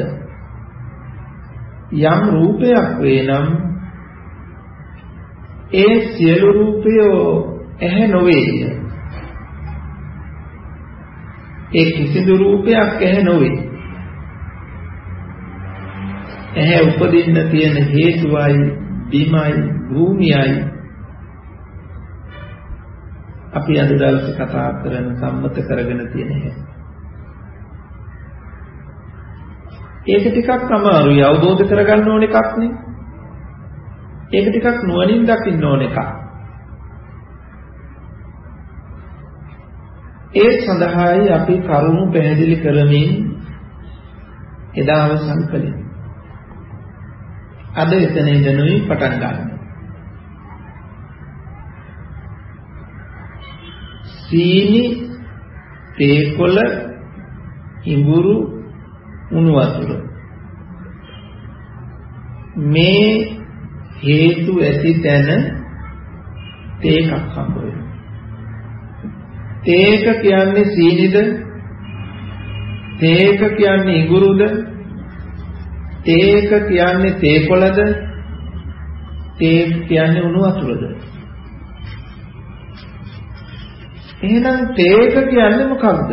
යම් රූපයක් වේනම් ඒ සියලු රූපය ඇහැ නොවේය. ඒ කිසිදු රූපයක් ඇහැ නොවේ. ඇහැ උපදින්න තියෙන හේතුවයි, බිමයි, භූමියයි අපි අද දවසේ කතා කරන සම්මත කරගෙන තියෙන හැටි. ඒක ටිකක් අමාරුයි, අවබෝධ කරගන්න ඕන එකක් නේ. ඒක ටිකක් නුවණින් දකින්න ඕන එකක්. ඒ සඳහායි අපි කරුණු පැහැදිලි කරමින් එදා අවසන් කළේ. අද එතන ඉඳනුයි පටන් ගන්න. සීනි, තේකොළ, ඉඟුරු, උණු වතුර මේ හේතු ඇති තැන තේකක් හම්බ වෙනවා. තේක කියන්නේ සීනිද? තේක කියන්නේ ඉඟුරුද? තේක කියන්නේ තේකොළද? තේක කියන්නේ උණු වතුරද? එහෙනම් තේක කියන්නේ මොකක්ද?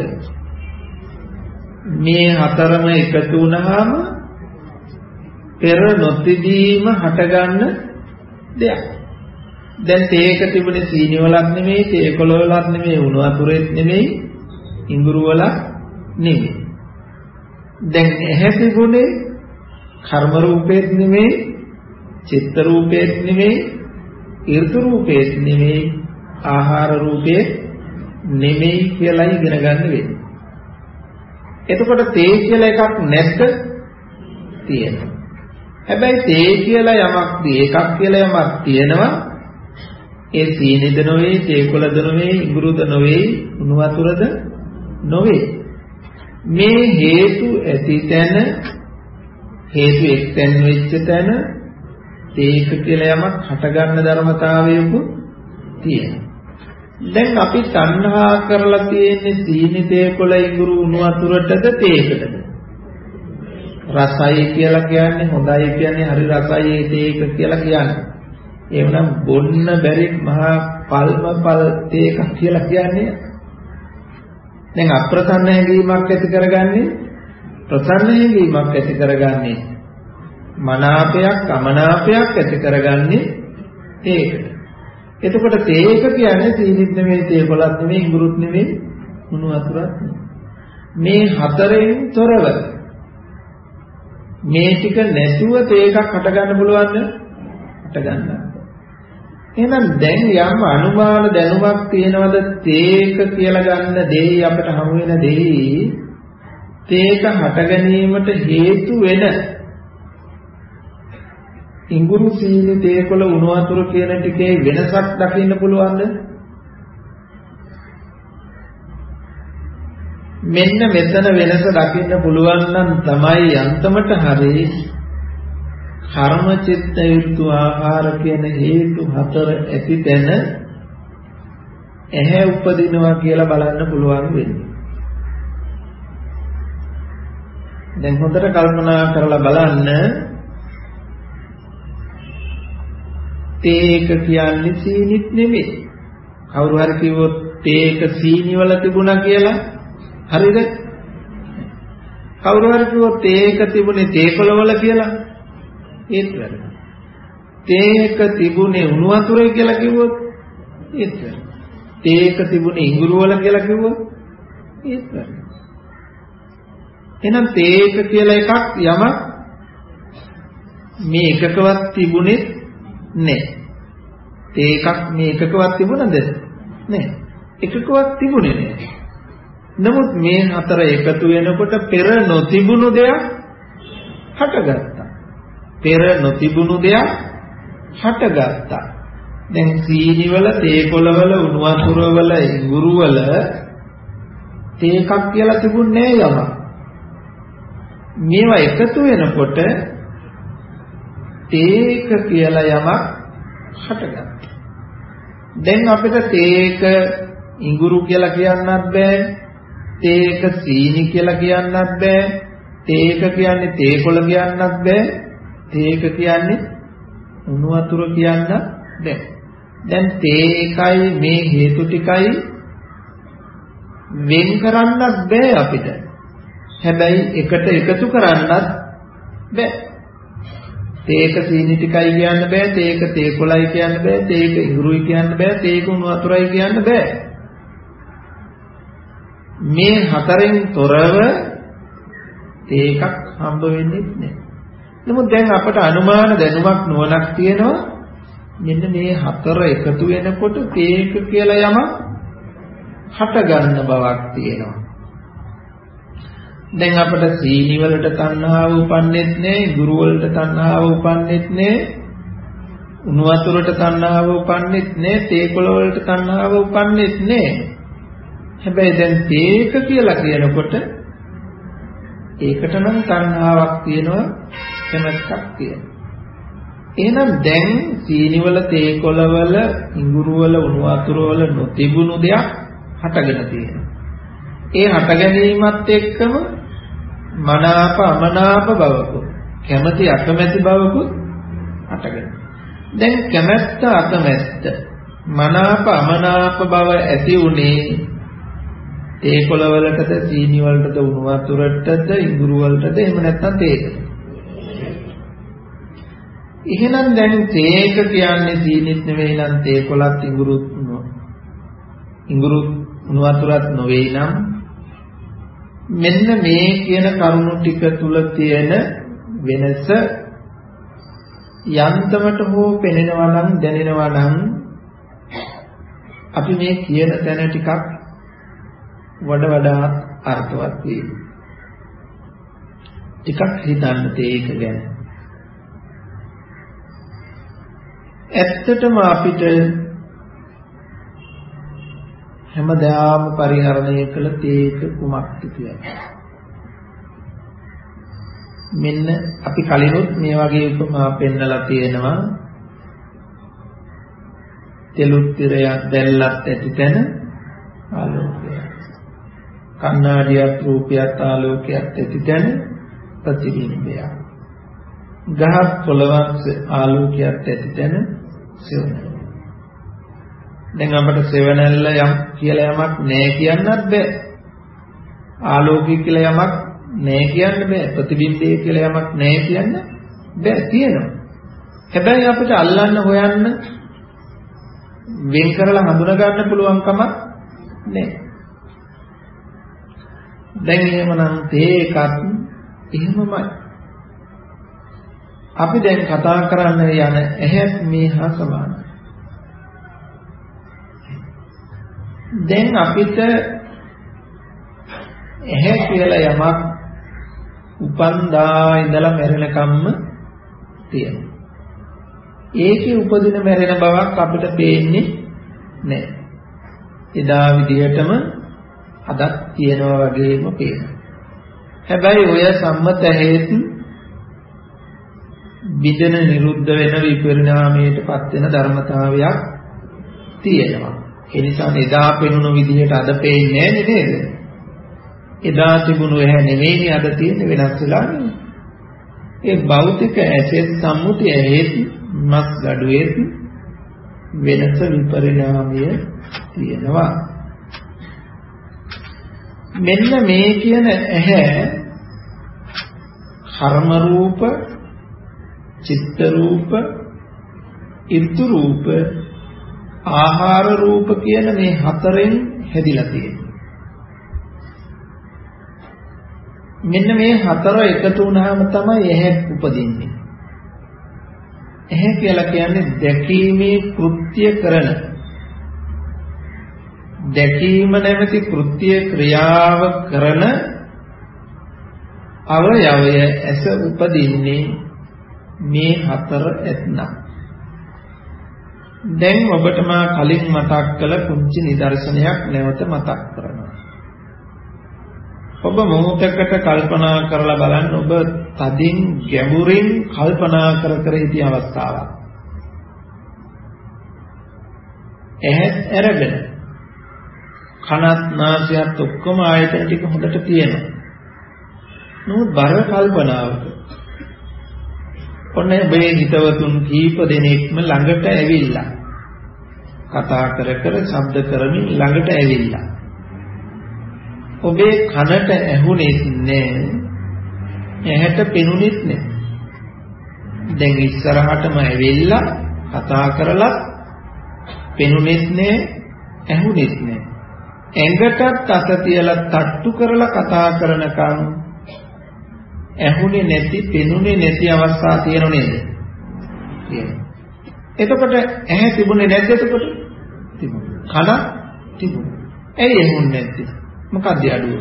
මේ හතරම එකතු වුණාම පෙර නොතිදීම හටගන්න දෙයක්. දැන් තේක තිබුණේ සීනි වලක් නෙමෙයි, තේකොළ වලක් නෙමෙයි, උණු වතුරෙත් නෙමෙයි, ඉඟුරු වලක් නෙමෙයි. දැන් ඇහැ තිබුණේ කර්ම රූපේත් නෙමෙයි, චිත්ත රූපේත් නෙමෙයි, ඍතු රූපේත් නෙමෙයි, ආහාර රූපේත් නෙමෙයි කියලා ඉගෙන ගන්න වෙන්නේ. එතකොට තේ කියලා එකක් නැද්ද? තියෙනවා. හැබැයි තේ කියලා යමක් එකක් කියලා යමක් තියෙනවා. ඒ සීනිද නොවේ, තේකොළද නොවේ, ඉඟුරුද නොවේ, උණු වතුරද නොවේ. මේ හේතු ඇති තැන, හේතු එක්තැන් වෙච්ච තැන තේක කියලා යමක් හටගන්න ධර්මතාවයක තියෙනවා. දැන් අපි තණ්හා කරලා තියෙන්නේ සීනි, තේකොළ, ඉඟුරු, උණු වතුරටද තේකටද? රසයි කියලා කියන්නේ, හොඳයි කියන්නේ, හරි රසයි තේක කියලා කියන්නේ. එවනම් බොන්න බැරි මහා පල්ම පල් තේක කියලා කියන්නේ. දැන් අප්‍රසන්න හැඟීමක් ඇති කරගන්නේ, ප්‍රසන්න හැඟීමක් ඇති කරගන්නේ, මනාපයක් අමනාපයක් ඇති කරගන්නේ තේකට. එතකොට තේක කියන්නේ සීනිත් නෙමෙයි, තේකොළත් නෙමෙයි, ඉඟුරුත් නෙමෙයි, උණු වතුරත් නෙමෙයි. මේ හතරෙන් තොරව මේ ටික නැතුව තේකක් හට ගන්න පුළුවන්ද? හට ගන්නවා. එහෙනම් දැන් යම් අනුමාන දැනුමක් තියනවද තේක කියලා ගන්න දෙයි අපිට හමු වෙන දෙයි තේක හට ගැනීමට හේතු වෙන ඉඟුරු, සීනි, තේකොළ, උණු වතුර කියන ටිකේ වෙනසක් දකින්න පුළුවන්ද? මෙන්න මෙතන වෙනස දකින්න පුළුවන් නම් තමයි අන්තමට හරි කර්ම, චිත්ත, ඍතු, ආහාර කියන හේතු හතර ඇති තැන ඇහැ උපදිනවා කියලා බලන්න පුළුවන් වෙන්නේ. දැන් හොඳට කල්පනා කරලා බලන්න. තේක කියන්නේ සීනිත් නෙමෙයි. කවුරු හරි කිව්වොත් තේක සීනි වල තිබුණා කියලා හරිද? කවුරු හරි කිව්වොත් තේක තිබුණේ තේකොළ වල කියලා ඒත් වැරදි. තේක තිබුණේ උණු වතුරේ කියලා කිව්වොත් ඒත් වැරදි. තේක තිබුණේ ඉඟුරු වල කියලා කිව්වොත් ඒත් වැරදි. එහෙනම් තේක කියලා එකක් යමක් මේ එකකවත් තිබුණේ නැහැ. තේකක් මේ එකකවත් තිබුණද? නැහැ. එකකවත් තිබුණේ නැහැ. නමුත් මේ හතර එකතු වෙනකොට පෙර නොතිබුණු දෙයක් හටගත්තා. පෙර නොතිබුණු දෙයක් හටගත්තා. දැන් සීනි වල, තේකොළ වල, උණු වතුර වල, ඉඟුරු වල තේකක් කියලා තිබුණේ නැහැ යමක්. මේවා එකතු වෙනකොට තේක කියලා යමක් හටගත්තා. දැන් අපිට තේක ඉඟුරු කියලා කියන්නත් බෑ, තේක සීනි කියලා කියන්නත් බෑ, තේක කියන්නේ තේකොළ කියන්නත් බෑ, තේක කියන්නේ උණු වතුර කියන්නත් බෑ. දැන් තේකයි මේ හේතු ටිකයි වෙන් කරන්නත් බෑ අපිට. හැබැයි එකට එකතු කරන්නත් බෑ. තේක සීනි ටිකයි කියන්න බෑ, තේක තේකොළයි කියන්න බෑ, තේක ඉඟුරුයි කියන්න බෑ, තේක උණු වතුරයි කියන්න බෑ. මේ හතරෙන් තොරව තේකක් හම්බ වෙන්නේ නැහැ. නමුත් දැන් අපට අනුමාන දැනුමක් නුවණක් තියෙනවා. මෙන්න මේ හතර එකතු වෙනකොට තේක කියලා යමක් හට ගන්න බවක් තියෙනවා. දැන් අපිට සීනි වලට තණ්හාව උපන්නේත් නැහැ, ඉඟුරු වලට තණ්හාව උපන්නේත් නැහැ, උණු වතුරට තණ්හාව උපන්නේත් නැහැ, තේකොළ වලට තණ්හාව උපන්නේත් නැහැ. හැබැයි දැන් තේක කියලා කියනකොට ඒකට නම් තණ්හාවක් තියෙනවා, කැමැත්තක් තියෙනවා. එහෙනම් දැන් සීනි වල, තේකොළ වල, ඉඟුරු වල, උණු වතුර වල නොතිබුණු දෙයක් හටගෙන තියෙනවා. ඒ හට ගැනීමත් එක්කම මනාප අමනාප බවකුත්, කැමැති අකමැති බවකුත් හටගෙන. දැන් කැමැත්ත අකමැත්ත, මනාප අමනාප බව ඇති උනේ තේකොළ වලටද, සීනි වලටද, උණු වතුරටද, ඉඟුරු වලටද, එහෙම නැත්නම් තේකට. එහෙනම් දැන් තේක කියන්නේ සීනිත් නෙවෙයි නම් තේකොළත් ඉඟුරුත් ඉඟුරුත් උණු වතුරත් නොවේ නම් මෙන්න මේ කියන කරුණු ටික තුල තියෙන වෙනස යන්තමට හෝ පෙනෙනවා නම් දැනෙනවා නම් අපි මේ කියන තැන ටිකක් වඩ වඩා අර්ථවත් වේ. ටිකක් හිතන්න ඒක ගැන. ඇත්තටම අපිට හැමදාම පරිහරණය කළ තේක කුමක්ද කියලා. මෙන්න අපි කලිනුත් මේ වගේ උපමා පෙන්නලා තියෙනවා. තෙලුත් තිරයක් දැල්ලත් ඇති තැන ආලෝකය. කණ්ණාඩියක් රූපයක් ආලෝකයක් ඇති තැන ප්‍රතිබිම්බය. ගහක් පොළවක් ආලෝකයක් ඇති තැන සෙවණැල්ල. දැන් අපිට සෙවණැල්ල යම් කියලා යමක් නැහැ කියන්නත් බෑ. ආලෝකය කියලා යමක් නැහැ කියන්න බෑ. ප්‍රතිබිම්බය කියලා යමක් නැහැ කියන්න බෑ. තියෙනවා. හැබැයි අපිට අල්ලන්න හොයන්න වෙන් කරලා හඳුනා ගන්න පුළුවන් කමක් නැහැ. දැන් එහෙමනම් තේකත් එහෙමමයි. අපි දැන් කතා කරන්න යන ඇහත් මේ හා සමානයි. දැන් අපිට ඇහැ කියලා යමක් උපන්දා ඉඳලා මැරෙනකම්ම තියෙනවා. ඒකේ උපදින මැරෙන බවක් අපිට පේන්නේ නැහැ. එදා විදිහටම අදත් තියෙනවා වගේම පේනවා. හැබැයි ඔය සම්මත ඇහෙත් විදන නිරුද්ධ වෙන විපරිණාමයට පත් වෙන ධර්මතාවයක් තියෙනවා. ඒ නිසා එදා පෙනුණු විදිහට අද පේන්නේ නැහැ නේද? එදා තිබුණු ඇහැ නෙමෙයි අද තියෙන්නේ වෙනස් වෙලා නේ. ඒ භෞතික ඇසෙත් සම්මුතිය ඇහෙත් මස් gadu-එත් වෙනස විපරිණාමය තියෙනවා. මෙන්න මේ කියන ඇහැ කර්ම රූප, චිත්ත රූප, ඍතු රූප, ආහාර රූප කියන මේ හතරෙන් හැදිලා තියෙනවා. මෙන්න මේ හතර එකතු වුණාම තමයි ඇහැ උපදින්නේ. ඇහැ කියලා කියන්නේ දැකීමේ කෘත්‍ය කරන, දැකීම නැමැති කෘත්‍ය ක්‍රියාව කරන අවයවය ඇස උපදින්නේ මේ හතර ඇතනම්. දැන් ඔබට මා කලින් මතක් කළ කුංචි නිදර්ශනයක් නැවත මතක් කරනවා. ඔබ මොහොතකට කල්පනා කරලා බලන්න, ඔබ තදින් ගැඹුරින් කල්පනා කර කර සිටි අවස්ථාවක්. ඇහත් අරගෙන කනත් නාසයත් ඔක්කොම ආයතන ටික හොඳට තියෙනවා. නමුත් බර කල්පනාවක ඔන්න මේ හිතවතුන් කීප දෙනෙක්ම ළඟට ඇවිල්ලා කතා කර කර ශබ්ද කරමින් ළඟට ඇවිල්ලා ඔබේ කනට ඇහුනේත් නෑ, ඇහැට පෙනුනේත් නෑ. දැන් ඉස්සරහටම ඇවිල්ලා කතා කරලා පෙනුනේත් නෑ, ඇහුනේත් නෑ. ඇඟටත් අත තියලා තට්ටු කරලා කතා කරනකම් ඇහුනේ නැති, පෙනුනේ නැති අවස්ථා තියෙනව නේද? තියෙනවා. එතකොට ඇහැ තිබුණේ නැද්ද එතකොට? තිබුණා. කන තිබුණා. ඇයි ඇහුන්නේ නැත්තේ? මොකක්ද අඩුව?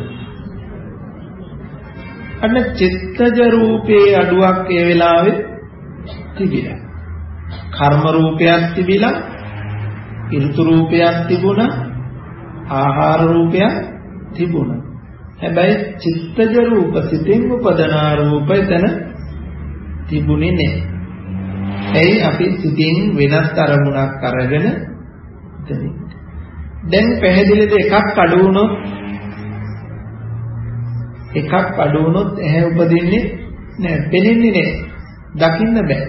අන්න චිත්තජ රූපේ අඩුවක් ඒ වෙලාවේ තිබිලා. කර්ම රූපයක් තිබිලා, ඍතු රූපයක් තිබුණා, ආහාර රූපයක් තිබුණා. හැබැයි චිත්තජ රූප, සිතින් උපදනා රූප එතන තිබුණේ නැහැ. එයි අපි සිතින් වෙනස් අරමුණක් අරගෙන ඉතින් දැන් පැහැදිලිද එකක් අඩු වුණොත් එකක් අඩු වුණොත් ඇහැ උපදින්නේ නැහැ, පෙනෙන්නේ නැහැ, දකින්න බෑ.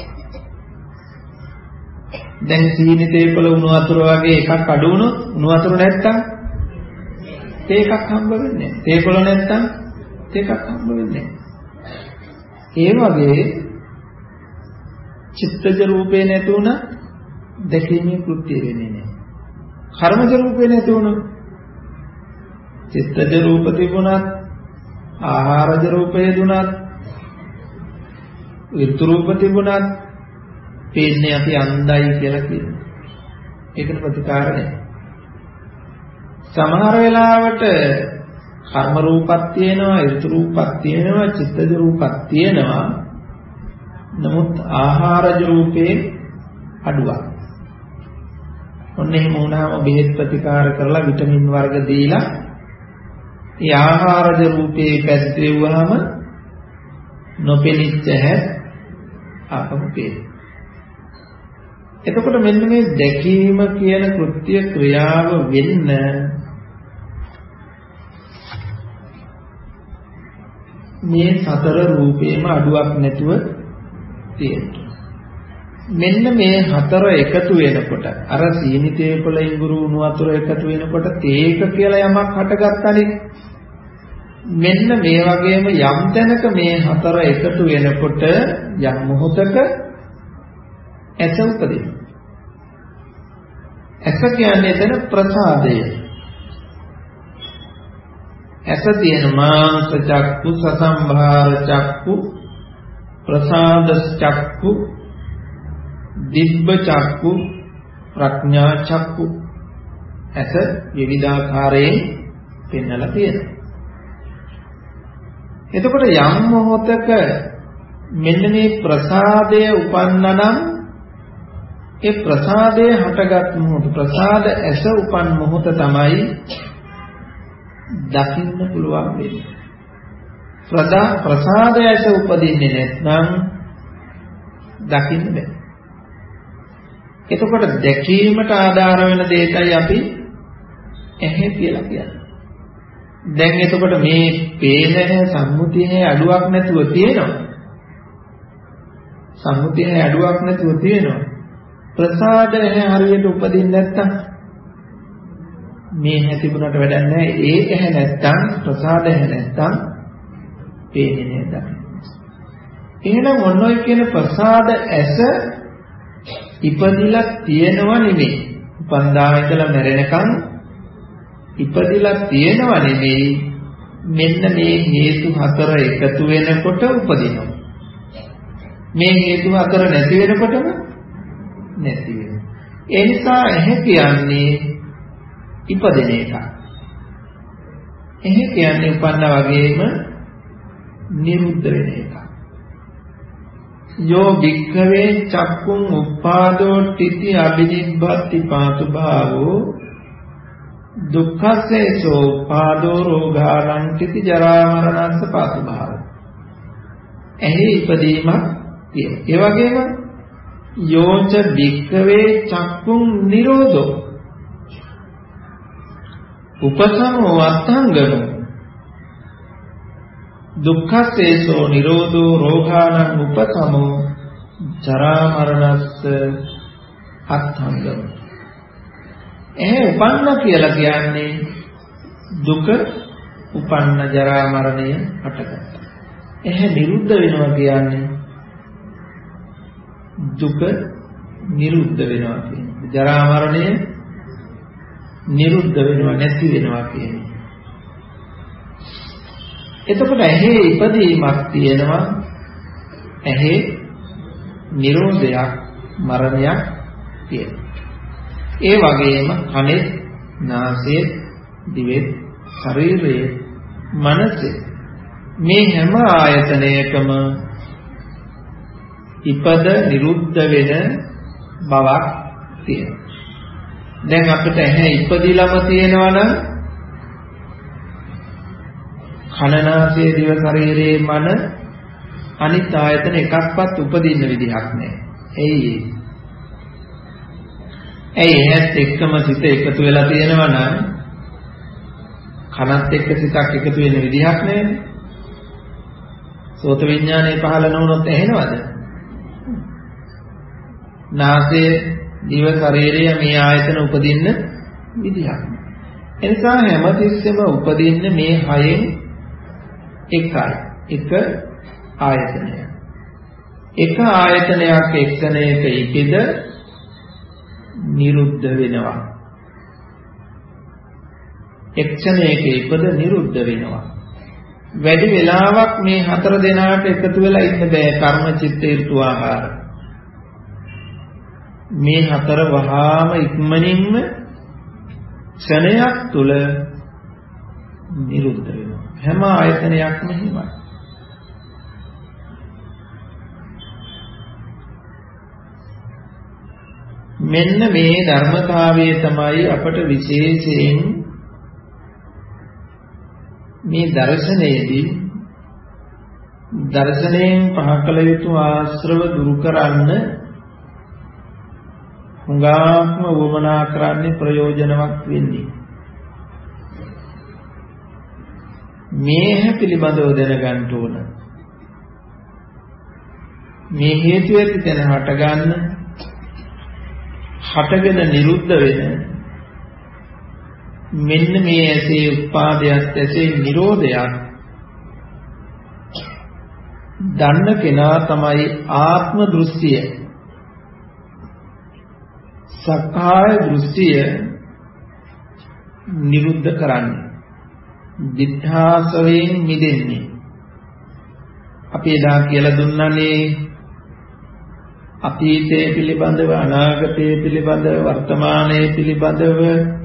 දැන් සීනි තේපල උණු වතුර වගේ එකක් අඩු වුණොත්, උණු වතුර නැත්තම් තේකක් හම්බ වෙන්නේ නැහැ. තේපල නැත්තම් තේකක් හම්බ වෙන්නේ නැහැ. ඒ වගේ චිත්තජ රූපේ නැතුණ දැකීමේ කෘත්‍ය වෙන්නේ නැහැ. කර්මජ රූපේ නැතුණ චිත්තජ රූප තිබුණත්, ආහාරජ රූපය දුනත්, ඍතු රූප තිබුණත් පේන්නේ අපි අන්ධයි කියලා කියනවා. ඒකට ප්‍රතිකාර නැහැ. සමහර වෙලාවට කර්ම රූපක් තියෙනවා, ඍතු රූපක් තියෙනවා, චිත්තජ රූපක් තියෙනවා. නමුත් ආහාරජ රූපේ අඩුවක්. ඔන්න එහෙම වුණාම බෙහෙත් ප්‍රතිකාර කරලා විටමින් වර්ග දීලා ඒ ආහාරජ රූපේ පැද්දෙව්වහම නොපෙනිච්ච හැ ආපහු පේනවා. එතකොට මෙන්න මේ දැකීම කියන කෘත්‍ය ක්‍රියාව වෙන්න මේ සතර රූපේම අඩුවක් නැතුව තියෙනවා. මෙන්න මේ හතර එකතු වෙනකොට අර සීනිතේ කොළ ඉඟුරු උණු වතුර එකතු වෙනකොට තේක කියලා යමක් හටගත්තනේ. මෙන්න මේ වගේම යම් තැනක මේ හතර එකතු වෙනකොට යම් මොහොතක ඇස උපදිනවා. ඇස කියන්නේ එතන ප්‍රසාදය. ඇස තියෙන මාංශ චක්කු, සසම්භාර චක්කු, ප්‍රසාද චක්කු, දිබ්බ චක්කු, ප්‍රඥා චක්කු. ඇස විවිධාකාරයෙන් පෙන්වලා තියෙනවා. එතකොට යම් මොහොතක මෙන්න මේ ප්‍රසාදය උපන්නනම් ඒ ප්‍රසාදය හටගත් මොහොත ප්‍රසාද ඇස උපන් මොහොත තමයි දකින්න පුළුවන් වෙන්නේ. ප්‍රදා ප්‍රසාද ඇස උපදින්නේ නැත්නම් දකින්න බෑ. එතකොට දැකීමට ආධාර වෙන දෙයටයි අපි ඇහැ කියලා කියන්නේ. දැන් එතකොට මේ පේන සම්මුතියේ අඩුවක් නැතුව තියෙනවා. සම්මුතියේ අඩුවක් නැතුව තියෙනවා. ප්‍රසාද ඇහැ හරියට උපදින්නේ නැත්තම් මේ ඇහැ තිබුණාට වැඩක් නැහැ. ඒ ඇහැ නැත්තම් ප්‍රසාද ඇහැ නැත්තම් පේන්නේ නැහැ. එහෙනම් ඔන්න ඔය කියන ප්‍රසාද ඇස ඉපදිලා තියෙනව නෙමෙයි. උපන්දා ඉඳලා මැරෙනකන් ඉපදිලා තියෙනව නෙමෙයි. මෙන්න මේ හේතු හතර එකතු වෙනකොට උපදිනවා. මේ හේතු හතර නැති වෙනකොටම නැති වෙනවා. ඒ නිසා ඇහැ කියන්නේ ඉපදෙන එක. ඇහැ කියන්නේ උපන්නා වගේම නිරුද්ධ වෙන එක. යෝ භික්ඛවේ චක්කුං උප්පාදෝ තිති අබිනිබ්බති පාතු භාවෝ දුක්ඛසේසෝ උප්පාදෝ රෝගාණං තිති ජරා මරණස්ස පාතු භාවෝ. එහි ඉපදීමක් තියෙනවා. ඒ වගේම යෝච භික්ඛවේ චක්කුං නිරෝධෝ උපසමෝ අත්ංගමෝ දුක්ඛසේසෝ නිරෝධෝ රෝගාණං උපසමෝ ජරා මරණස්ස අත්ංගමෝ. එහේ උපන්න කියලා කියන්නේ දුක උපන්න ජරා මරණය හටගත්තා. එහේ නිරුද්ධ වෙනවා කියන්නේ දුක නිරුද්ධ වෙනවා කියන්නේ. ජරා මරණය නිරුද්ධ වෙනවා නැති වෙනවා කියන්නේ. එතකොට ඇහි ඉපදීමක් තියෙනවා. ඇහි නිරෝධයක් මරණයක් තියෙනවා. ඒ වගේම කනේ, නාසයේ, දිවේ, ශරීරයේ, මනසේ මේ හැම ආයතනයකම ඉපද නිරුද්ධ වෙන බවක් තියෙනවා. දැන් අපිට ඇහැ ඉපදිලම තියෙනවා නම් කනනාසයේ දිව ශරීරයේ මන අනිත් ආයතන එකක්වත් උපදින්න විදිහක් නැහැ. එයි එයි ඇහත් එක්කම සිත එකතු වෙලා තියෙනවා නම් කනත් එක්ක සිතක් එකතු වෙන විදිහක් නැහැ. සෝත විඥානය පහළ නොවුනොත් ඇහෙනවද? නාසයේ දිව ශරීරය මේ ආයතන උපදින්න විදිහක්. එනිසා හැමතිස්සෙම උපදින්නේ මේ හයෙන් එකයි. එක ආයතනයක්. එක ආයතනයක් එක්කනයක ඉපිද නිරුද්ධ වෙනවා. එක්ෂණයක ඉපද නිරුද්ධ වෙනවා. වැඩි වෙලාවක් මේ හතර දෙනාට එකතු වෙලා ඉන්න බෑ කර්ම චිත්ත ඍතු ආහාර. මේ හතර වහාම ඉක්මනින්ම ක්ෂණයක් තුල නිරුද්ධ වෙනවා. හැම ආයතනයක්ම හිමයි. මෙන්න මේ ධර්මතාවය තමයි අපට විශේෂයෙන් මේ දර්ශනයේදී දර්ශනයෙන් පහ කළ යුතු ආශ්‍රව දුරු කරන්න හුඟාක්ම වමනා කරන්නේ ප්‍රයෝජනවත් වෙන්නේ. මේ පිළිබඳව දැනගන්න ඕන. මේ හේතු ඇති තැන හටගන්න හටගෙන නිරුද්ධ වෙන මෙන්න මේ ඇසේ උත්පාදයක් ඇසේ නිරෝධයක් දන්න කෙනා තමයි ආත්ම දෘෂ්ටිය සක්කාය දෘෂ්ටිය නිරුද්ධ කරන්නේ දිඨාසවයෙන් මිදෙන්නේ. අපි එදා කියලා දුන්නානේ අතීතයේ පිළිබඳව අනාගතයේ පිළිබඳව වර්තමානයේ පිළිබඳව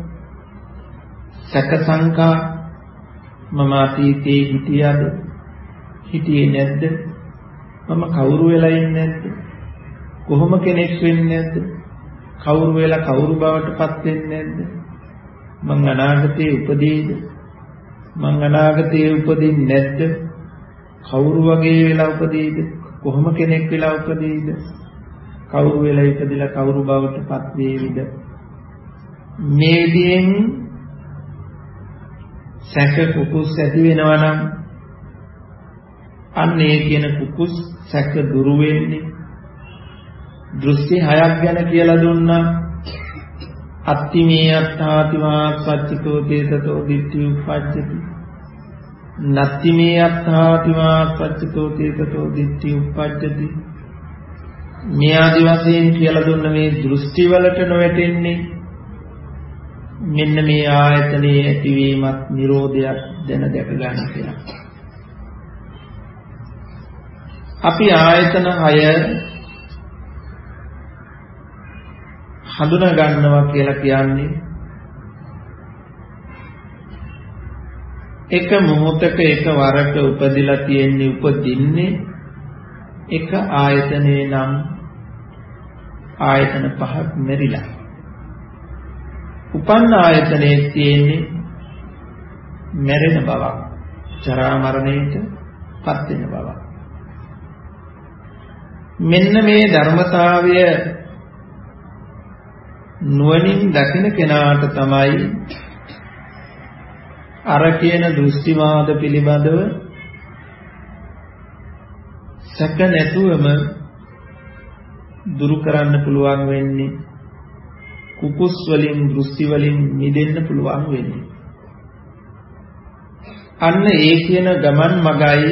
සැක සංකා මම අතීතයේ හිටියද හිටියේ නැද්ද මම කවුරු වෙලා ඉන්නේ නැද්ද කොහොම කෙනෙක් වෙන්නේ නැද්ද කවුරු වෙලා කවුරු බවට පත් වෙන්නේ නැද්ද මං අනාගතයේ උපදීද මං අනාගතයේ උපදින්නේ නැද්ද කවුරු වගේ වෙලා උපදීද කොහොම කෙනෙක් වෙලා උපදීද කවුරු වෙලා ඉපදිලා කවුරු බවට පත් වේවිද මේ විදිහෙන් සැක කුකුස් ඇති වෙනවා නම් අන්න ඒ කියන කුකුස් සැක දුරු වෙන්නේ දෘෂ්ටි හයක් ගැන කියලා දුන්නා අත්තිමේ අත්තාතිවා සච්චිතෝ තේතතෝ දිට්ඨි උප්පජ්ජති නත්තිමේ අත්තාතිවා සච්චිතෝ තේතතෝ දිට්ඨි උප්පජ්ජති මේ ආදි වශයෙන් කියලා දුන්න මේ දෘෂ්ටි වලට නොවැටෙන්නේ මෙන්න මේ ආයතනයේ ඇතිවීමත් නිරෝධයක් දැන දැක ගන්න කියලා. අපි ආයතන හය හඳුනා ගන්නවා කියලා කියන්නේ එක මොහොතක එක වරක උපදිලා තියෙන්නේ උපදින්නේ එක ආයතනේ නම් ආයතන පහක් මෙරිලා උපන්න ආයතනයේ තියෙන්නේ මැරෙන බවක් ජරා මරණයට පත් වෙන බවක් මෙන්න මේ ධර්මතාවය නුවණින් දකින කෙනාට තමයි අර කියන දෘෂ්ටිවාද පිළිබඳව සැක නැතුවම දුරු කරන්න පුළුවන් වෙන්නේ කුකුස් වලින් දෘෂ්ටි වලින් මිදෙන්න පුළුවන් වෙන්නේ අන්න ඒ කියන ගමන් මගයි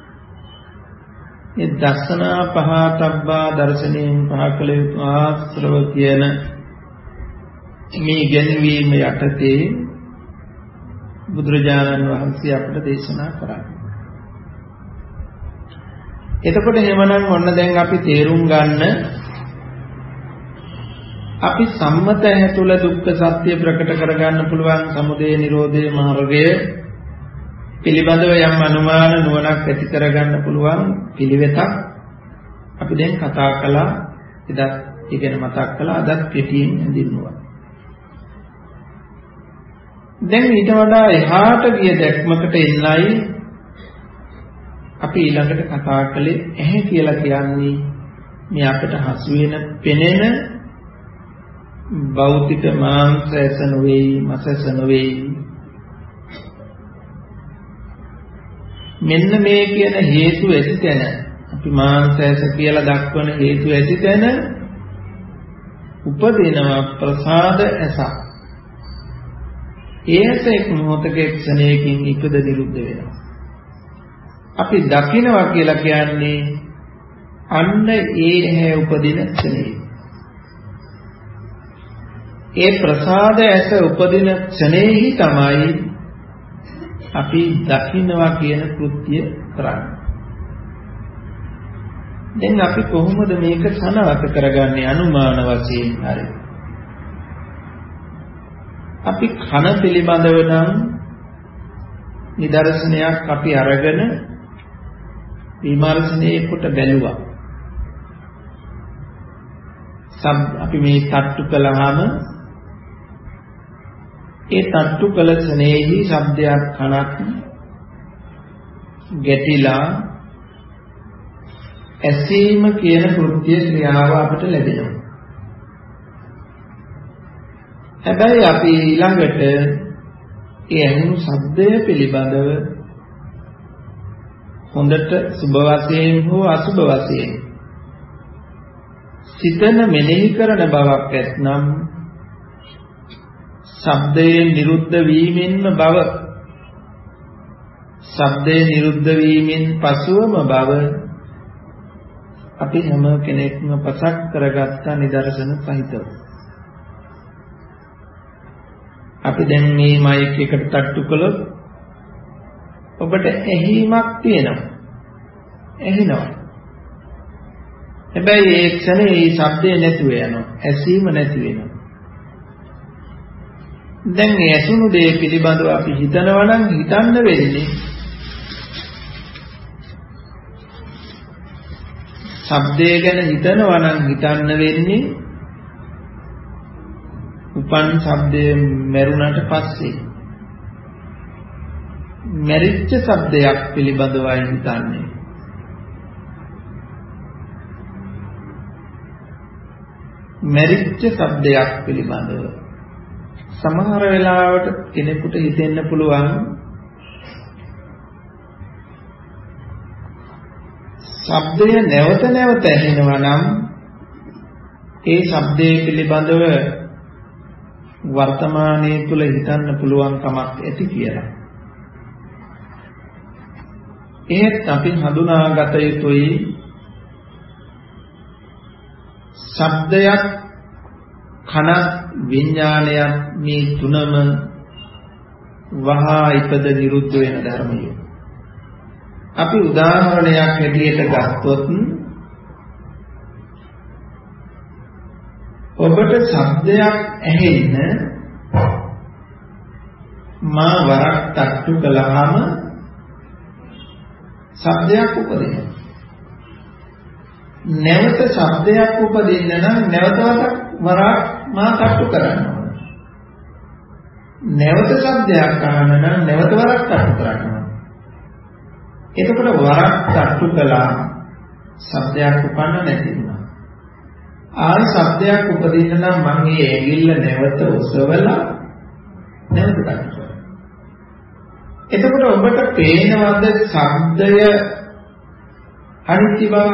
ඒ දර්ශනා පහතබ්බා දර්ශනයෙන් පහ කළ යුතු ආශ්‍රව කියන මේ ගැනවීම යටතේ බුදුරජාණන් වහන්සේ අපට දේශනා කරන්නේ. එතකොට එහෙමනම් ඔන්න දැන් අපි තේරුම් ගන්න අපි සම්මත ඇතුළ දුක්ඛ සත්‍ය ප්‍රකට කරගන්න පුළුවන් සමුදය නිරෝධය මාර්ගය පිළිබඳව යම් අනුමාන නුවණක් ඇති කරගන්න පුළුවන් පිළිවෙතක් අපි දැන් කතා කළා එදා ඉගෙන මතක් කළා අදත් කෙටියෙන් හඳුන්වනවා. දැන් ඊට වඩා එහාට ගිය දැක්මකට එන්නයි අපි ඊළඟට කතා කළේ ඇහැ කියලා කියන්නේ මේ අපට හසු වෙන පෙනෙන භෞතික මාංශ ඇස නොවේ මසස නොවේ මෙන්න මේ කියන හේතු ඇති තැන අපි මාංශ ඇස කියලා දක්වන හේතු ඇති තැන උපදිනවා ප්‍රසාද ඇස ඒස එක් මොහොතක ක්ෂණයකින් ඉපද නිරුද්ධ වෙනවා අපි දකිනවා කියලා කියන්නේ අන්න ඒ ඇහැ උපදින ක්ෂණය ඒ ප්‍රසාද ඇස උපදින ක්ෂණයෙහි තමයි අපි දකින්නවා කියන කෘත්‍ය කරන්නේ. දැන් අපි කොහොමද මේක සනවත කරගන්නේ අනුමාන වශයෙන් හරි? අපි කන පිළිබඳව නම් නිදර්ශනයක් අපි අරගෙන විමර්ශනයේ කොට බැලුවා. සම් අපි මේ තට්ටු කළාම ඒ තට්ටු කළ ස්නේහි ශබ්දයක් කනක් ගැටිලා ඇසීම කියන කෘත්‍ය ක්‍රියාව අපට ලැබෙනවා. හැබැයි අපි ඊළඟට ඒ ඇහුණු ශබ්දය පිළිබඳව හොඳට සුභ වශයෙන් හෝ අසුභ වශයෙන් සිතන මෙනෙහි කරන බවක් ඇතනම් ශබ්දයේ නිරුද්ධ වීමෙන්ම බව ශබ්දයේ නිරුද්ධ වීමෙන් පසුවම බව අපි හැම කෙනෙක්ම පසක් කරගත්ත නිදර්ශන සහිතව අපි දැන් මේ මයික් එකට තට්ටු කළොත් ඔබට ඇහිීමක් තියෙනවා ඇහෙනවා හැබැයි ඒ ක්ෂණේ මේ ශබ්දය නැතුව යනවා ඇසීම නැති වෙනවා දැන් මේ ඇසුණු දේ පිළිබඳව අපි හිතනවා නම් හිතන්න වෙන්නේ ශබ්දය ගැන හිතනවා නම් හිතන්න වෙන්නේ උපන් ශබ්දය මරුණට පස්සේ මරිච්ච ශබ්දයක් පිළිබඳවයි හිතන්නේ මරිච්ච ශබ්දයක් පිළිබඳව සමහර වෙලාවට කෙනෙකුට හිතෙන්න පුළුවන් ශබ්දය නැවත නැවත ඇහෙනවා නම් ඒ ශබ්දයේ පිළිබඳව වර්තමානයේ තුල හිතන්න පුළුවන් කමක් ඇති කියලා. ඒත් අපි හඳුනාගත යුතුයි ශබ්දයක් කන විඥානයක් මේ තුනම වහා ඉපද නිරුද්ධ වෙන ධර්මය. අපි උදාහරණයක් හැටියට ගත්තොත් ඔබට ශබ්දයක් ඇහෙන්න මා වරක් තට්ටු කළාම ශබ්දයක් උපදිනවා. නැවත ශබ්දයක් උපදින්න නම් නැවත වරක් මා තට්ටු කරන්න ඕන. නැවත ශබ්දයක් අහන්න නම් නැවත වරක් තට්ටු කරන්න ඕන. එතකොට වරක් තට්ටු කළා ශබ්දයක් උපන්න නැති වුණා. ආයි ශබ්දයක් උපදින්න නම් මම මේ ඇඟිල්ල නැවත ඔසවලා නැවත තට්ටු කරනවා. එතකොට ඔබට පේනවද ශබ්දය අනිත්‍ය බව?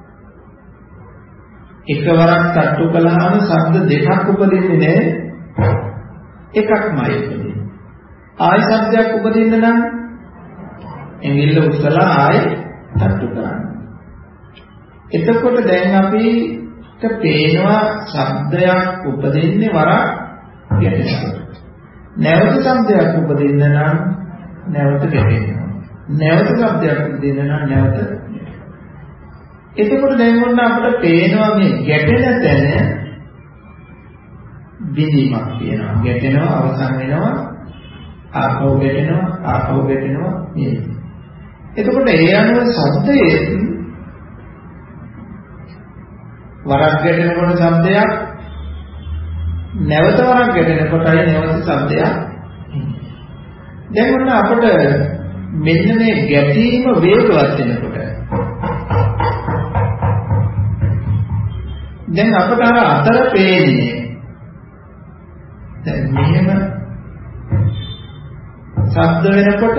එකවරක් තට්ටු කළාම ශබ්ද දෙකක් උපදින්නේ නැහැ. එකක්මයි උපදින්නේ. ආයි ශබ්දයක් උපදින්න නම් ඇඟිල්ල උස්සලා ආයි තට්ටු කරන්න. එතකොට දැන් අපිට පේනවා ශබ්දයක් උපදින්නේ වරක් ගැටෙනවා. නැවත ශබ්දයක් උපදින්න නම් නැවත ගැටෙනවා. නැවත ශබ්දයක් උපදින්න නම් නැවත. එතකොට දැන් වුණ අපිට පේනවා මේ ගැටෙන තැන බිඳීමක් තියෙනවා. ගැටෙනවා අවසන් වෙනවා ආපහු ගැටෙනවා ආපහු ගැටෙනවා මේ. එතකොට ඒ අනුව ශබ්දයේ වරක් ගැටෙනකොට ශබ්දයක් නැවත වරක් ගැටෙනකොටයි නැවත ශබ්දයක්. දැන් වුණ අපිට මෙන්න මේ ගැටීම වේගවත් වෙනකොට දැන් අපට අර අතර පේන්නේ දැන් මෙහෙම ශබ්ද වෙනකොට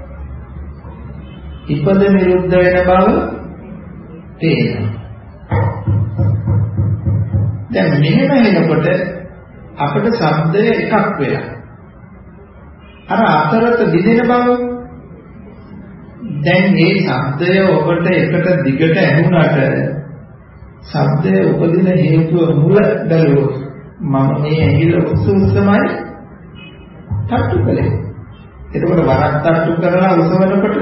ඉපද නිරුද්ධ වෙන බව තේරෙනවා. දැන් මෙහෙම එනකොට අපිට ශබ්දය එකක් වෙලා අර අතරත දිදෙන බව දැන් මේ ශබ්දය ඔබට එකට දිගට ඇහුණාට ශබ්දය උපදින හේතුව මුල බැලුවොත් මම මේ ඇඟිල්ල උස්ස උස්සමයි තට්ටු කළේ. එතකොට වරක් තට්ටු කරලා උසවනකොට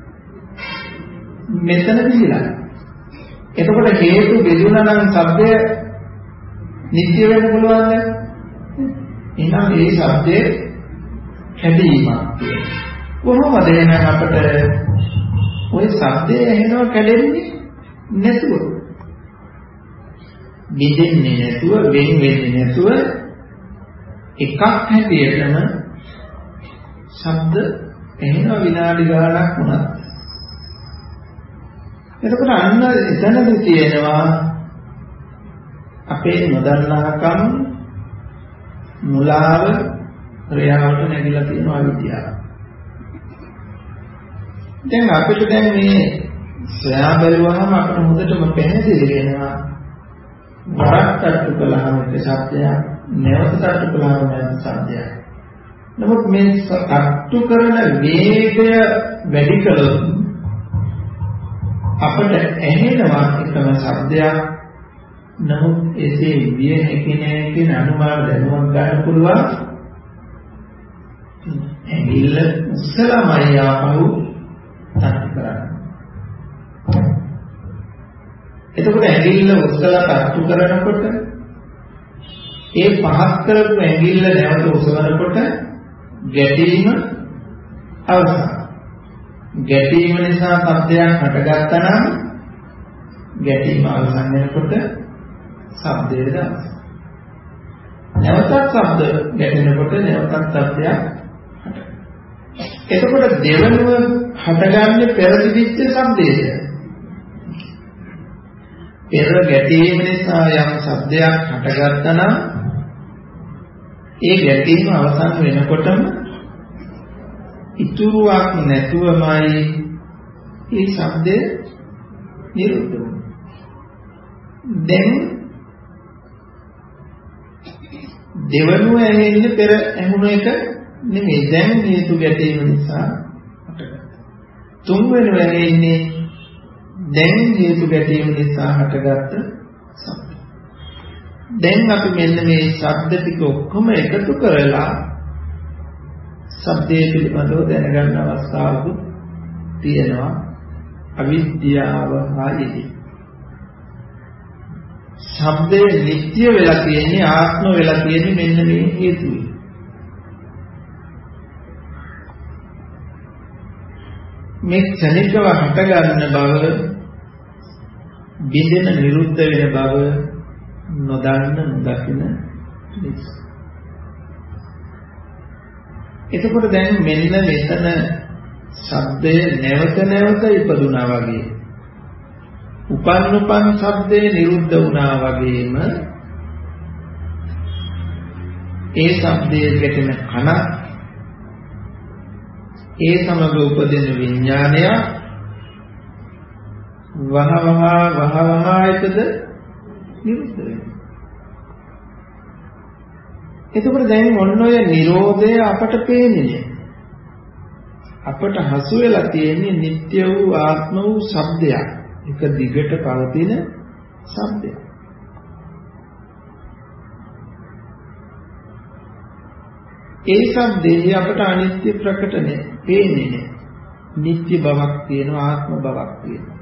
මෙතන දිලා. එතකොට හේතු බෙදුණා නම් ශබ්දය නිත්‍ය වෙන්න පුළුවන්ද? එහෙනම් මේ ශබ්දයේ කැඩීමක් තියෙනවා. කොහොමද එහෙනම් අපිට ওই ශබ්දය ඇහෙනවා කැඩෙන්නේ නැතුව? බිඳෙන්නේ නැතුව, වෙන් වෙන්නේ නැතුව එකක් හැටියටම ශබ්ද ඇහෙනවා විනාඩි ගාණක් වුණත්. එතකොට අන්න එතනදී තියෙනවා අපේ නොදන්නාකම් මුලාව ක්‍රියාවට නැగిලා තියෙන අවිද්‍යාව. දැන් අපිට දැන් මේ සොයා බලුවහම අපිට හොඳටම පැහැදිලි වෙනවා වරක් තට්ටු කළාම ඒ සත්‍යය නැවත තට්ටු කළාම නැවත සත්‍යය. නමුත් මේ තට්ටු කරන වේගය වැඩි කළොත් අපිට ඇහෙනවා එකම ශබ්දයක්. නමුත් එසේ විය හැකි නැහැ කියන අනුමාන දැනුමක් ගන්න පුළුවන්. ඇඟිල්ල උස්සලමයි ආපහු තට්ටු කරන්නේ. එතකොට ඇඟිල්ල උස්සලා තට්ටු කරනකොට ඒ පහත් කරපු ඇඟිල්ල නැවත උස්සනකොට ගැටීම අවසන්. ගැටීම නිසා ශබ්දයක් හටගත්තා නම් ගැටීම අවසන් වෙනකොට ශබ්දයේ දාස. නැවතත් ශබ්ද ගැටෙනකොට නැවතත් ශබ්දයක් හට. එතකොට දෙවනුව හටගන්නේ පෙරදිච්ච ශබ්දයේද? පෙර ගැටීම නිසා යම් ශබ්දයක් හටගත්තා නම් ඒ ගැටීම අවසන් වෙනකොටම ඉතුරුවක් නැතුවමයි මේ ශබ්දය නිරුද්ධ වෙන්නේ. දැන් දෙවනුව ඇහෙන්නේ පෙර ඇහුණ එක නෙමෙයි. දැන් හේතු ගැටීම නිසා හටගත්තා. තුන්වෙනුව ඇහෙන්නේ දැන් හේතු ගැටීම නිසා හටගත්ත ශබ්ද. දැන් අපි මෙන්න මේ ශබ්ද ටික ඔක්කොම එකතු කරලා ශබ්දයේ පිළිබඳව දැනගන්න අවස්ථාවක් තියෙනවා. අවිද්‍යාව හායදී ශබ්දයේ නිත්‍ය වෙලා තියෙන්නේ, ආත්ම වෙලා තියෙන්නේ මෙන්න මේ හේතුවයි. මේ ක්ෂණිකව හටගන්න බව, බිඳෙන නිරුද්ධ වෙන බව නොදන්න නොදකින නිසා. එතකොට දැන් මෙන්න මෙතන ශබ්දය නැවත නැවත ඉපදුනා වගේ, උපන් උපන් ශබ්දේ නිරුද්ධ වුණා වගේම ඒ ශබ්දයේ ගැටෙන කන, ඒ සමග උපදින විඥානය වහවහ වහවහ එකද නිරුද්ධ වෙනවා. එතකොට දැන් ඔන්න ඔය Nirodha අපට පේන්නේ. අපට හසු වෙලා තියෙන්නේ නিত্য වූ ආත්ම වූ ශබ්දයක්. එක දිගට පවතින ශබ්දයක්. ඒ ශබ්දේ අපට අනිත්‍ය ප්‍රකට නැහැ, පේන්නේ නැහැ. නিত্য බවක් තියෙනවා, ආත්ම බවක් තියෙනවා.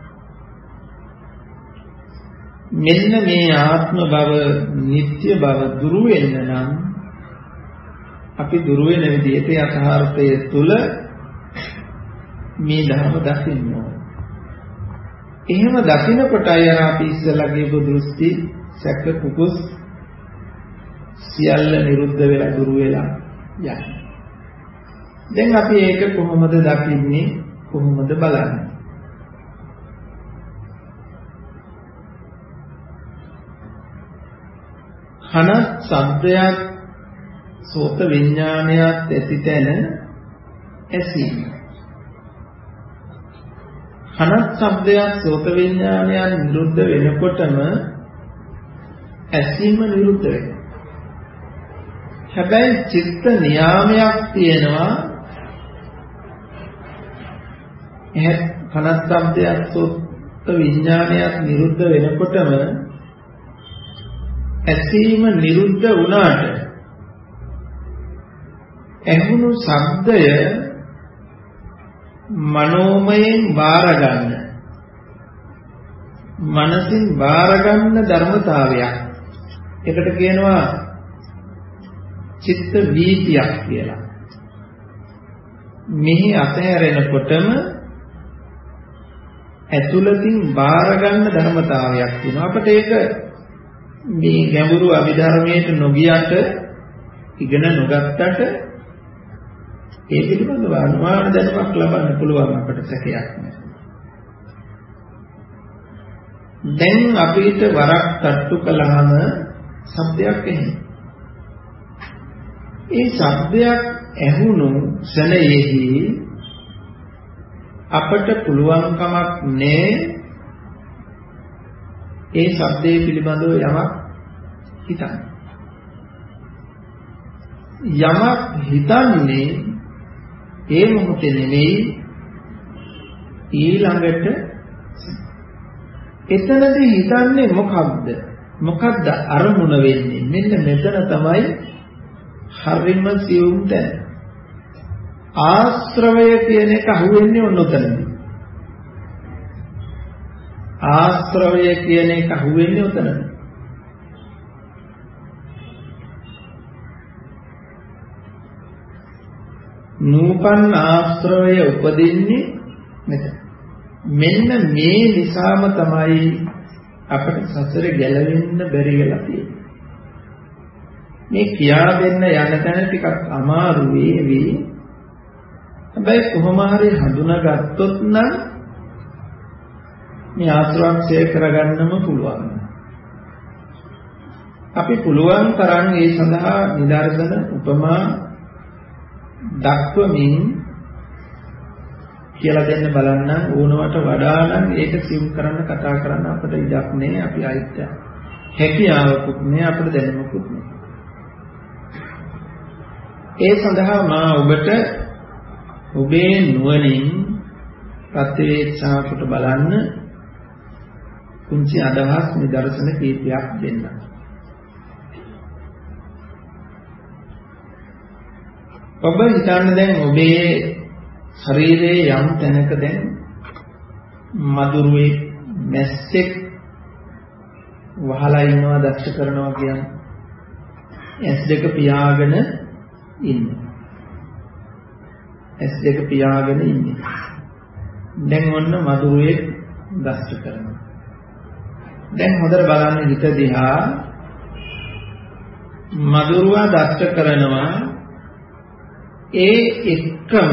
මෙන්න මේ ආත්ම බව, නিত্য බව දුරු වෙන්න නම් අපි දුරු වෙන විදිහට යථාර්ථය තුල මේ ධර්ම දකින්න ඕන. එහෙම දකිනකොටයි අර අපි ඉස්සලා කියපු දෘෂ්ටි, සැක, කුකුස් සියල්ල නිරුද්ධ වෙලා දුරු වෙලා යන්නේ. දැන් අපි ඒක කොහොමද දකින්නේ, කොහොමද බලන්නේ? කන ශබ්දයක්, සෝත විඥානයක් ඇති තැන ඇසීම. කන ශබ්දයක්, සෝත විඥානයක් නිරුද්ධ වෙනකොටම ඇසීම නිරුද්ධ වෙනවා. හැබැයි චිත්ත නියාමයක් තියෙනවා. එහෙත් කන ශබ්දයක්, සෝත විඥානයක් නිරුද්ධ වෙනකොටම ඇසීම නිරුද්ධ වුණාට ඇහුණු ශබ්දය මනෝමයෙන් බාර ගන්න මනසින් බාර ගන්න ධර්මතාවයක්. ඒකට කියනවා චිත්ත වීතියක් කියලා. මෙහි අතහැරෙනකොටම ඇතුළතින් බාර ගන්න ධර්මතාවයක් තියෙනවා. අපිට ඒක මේ ගැඹුරු අභිධර්මයට නොගියට ඉගෙන නොගත්තට ඒ පිළිබඳව අනුමාන දැනුමක් ලබන්න පුළුවන් අපිට සැකයක් නැහැ. දැන් අපිට වරක් තට්ටු කළාම ශබ්දයක් එන්නේ. ඒ ශබ්දයක් ඇහුණු ශරණයෙහි අපට පුළුවන් කමක් නැහැ ඒ ශබ්දයේ පිළිබඳව යමක් හිතන්න. යමක් හිතන්නේ ඒ මොහොතේ නෙමෙයි ඊළඟට. එතනදී හිතන්නේ මොකක්ද? මොකක්ද අරමුණ වෙන්නේ? මෙන්න මෙතන තමයි හරිම සියුම් තැන. ආශ්‍රවය කියන එක අහුවෙන්නේ ඔන්නතනදී. ආශ්‍රවය කියන එක අහුවෙන්නේ ඔතනදී. නූපන් ආශ්‍රවය උපදින්නේ මෙතන. මෙන්න මේ නිසාම තමයි අපිට සසර ගැලවෙන්න බැරි වෙලා තියෙන්නේ. මේ කියා දෙන්න යන තැන ටිකක් අමාරු වේවි. හැබැයි කොහොම හරි හඳුනාගත්තොත් නම් මේ ආශ්‍රවක්ෂය කරගන්නම පුළුවන්. අපි පුළුවන් තරම් ඒ සඳහා නිදර්ශන උපමා දක්වමින් කියලා දෙන්න බලන්න ඕනවට වඩා නම් ඒක සිම් කරන්න කතා කරන්න අපිට ඉඩක් නෑ. අපි අයිත්‍ය හැකියාවකුත් නෑ, අපිට දැනුමකුත් නෑ. ඒ සඳහා මා ඔබට ඔබේ නුවණින් ප්‍රතිවේක්ෂා කොට බලන්න කුංචි අදහස් නිදර්ශන කීපයක් දෙන්න. ඔබ හිතන්න දැන් ඔබේ ශරීරයේ යම් තැනක දැන් මදුරුවේ මැස්සෙක් වහලා ඉන්නවා දක්ෂ කරනවා කියන්නේ. ඇස් දෙක පියාගෙන ඉන්නේ. ඇස් දෙක පියාගෙන ඉන්නේ. දැන් ඔන්න මදුරුවේ දෂ්ට කරනවා. දැන් හොඳට බලන්න හිත දිහා. මදුරුවා දෂ්ට කරනවා. ඒ එක්කම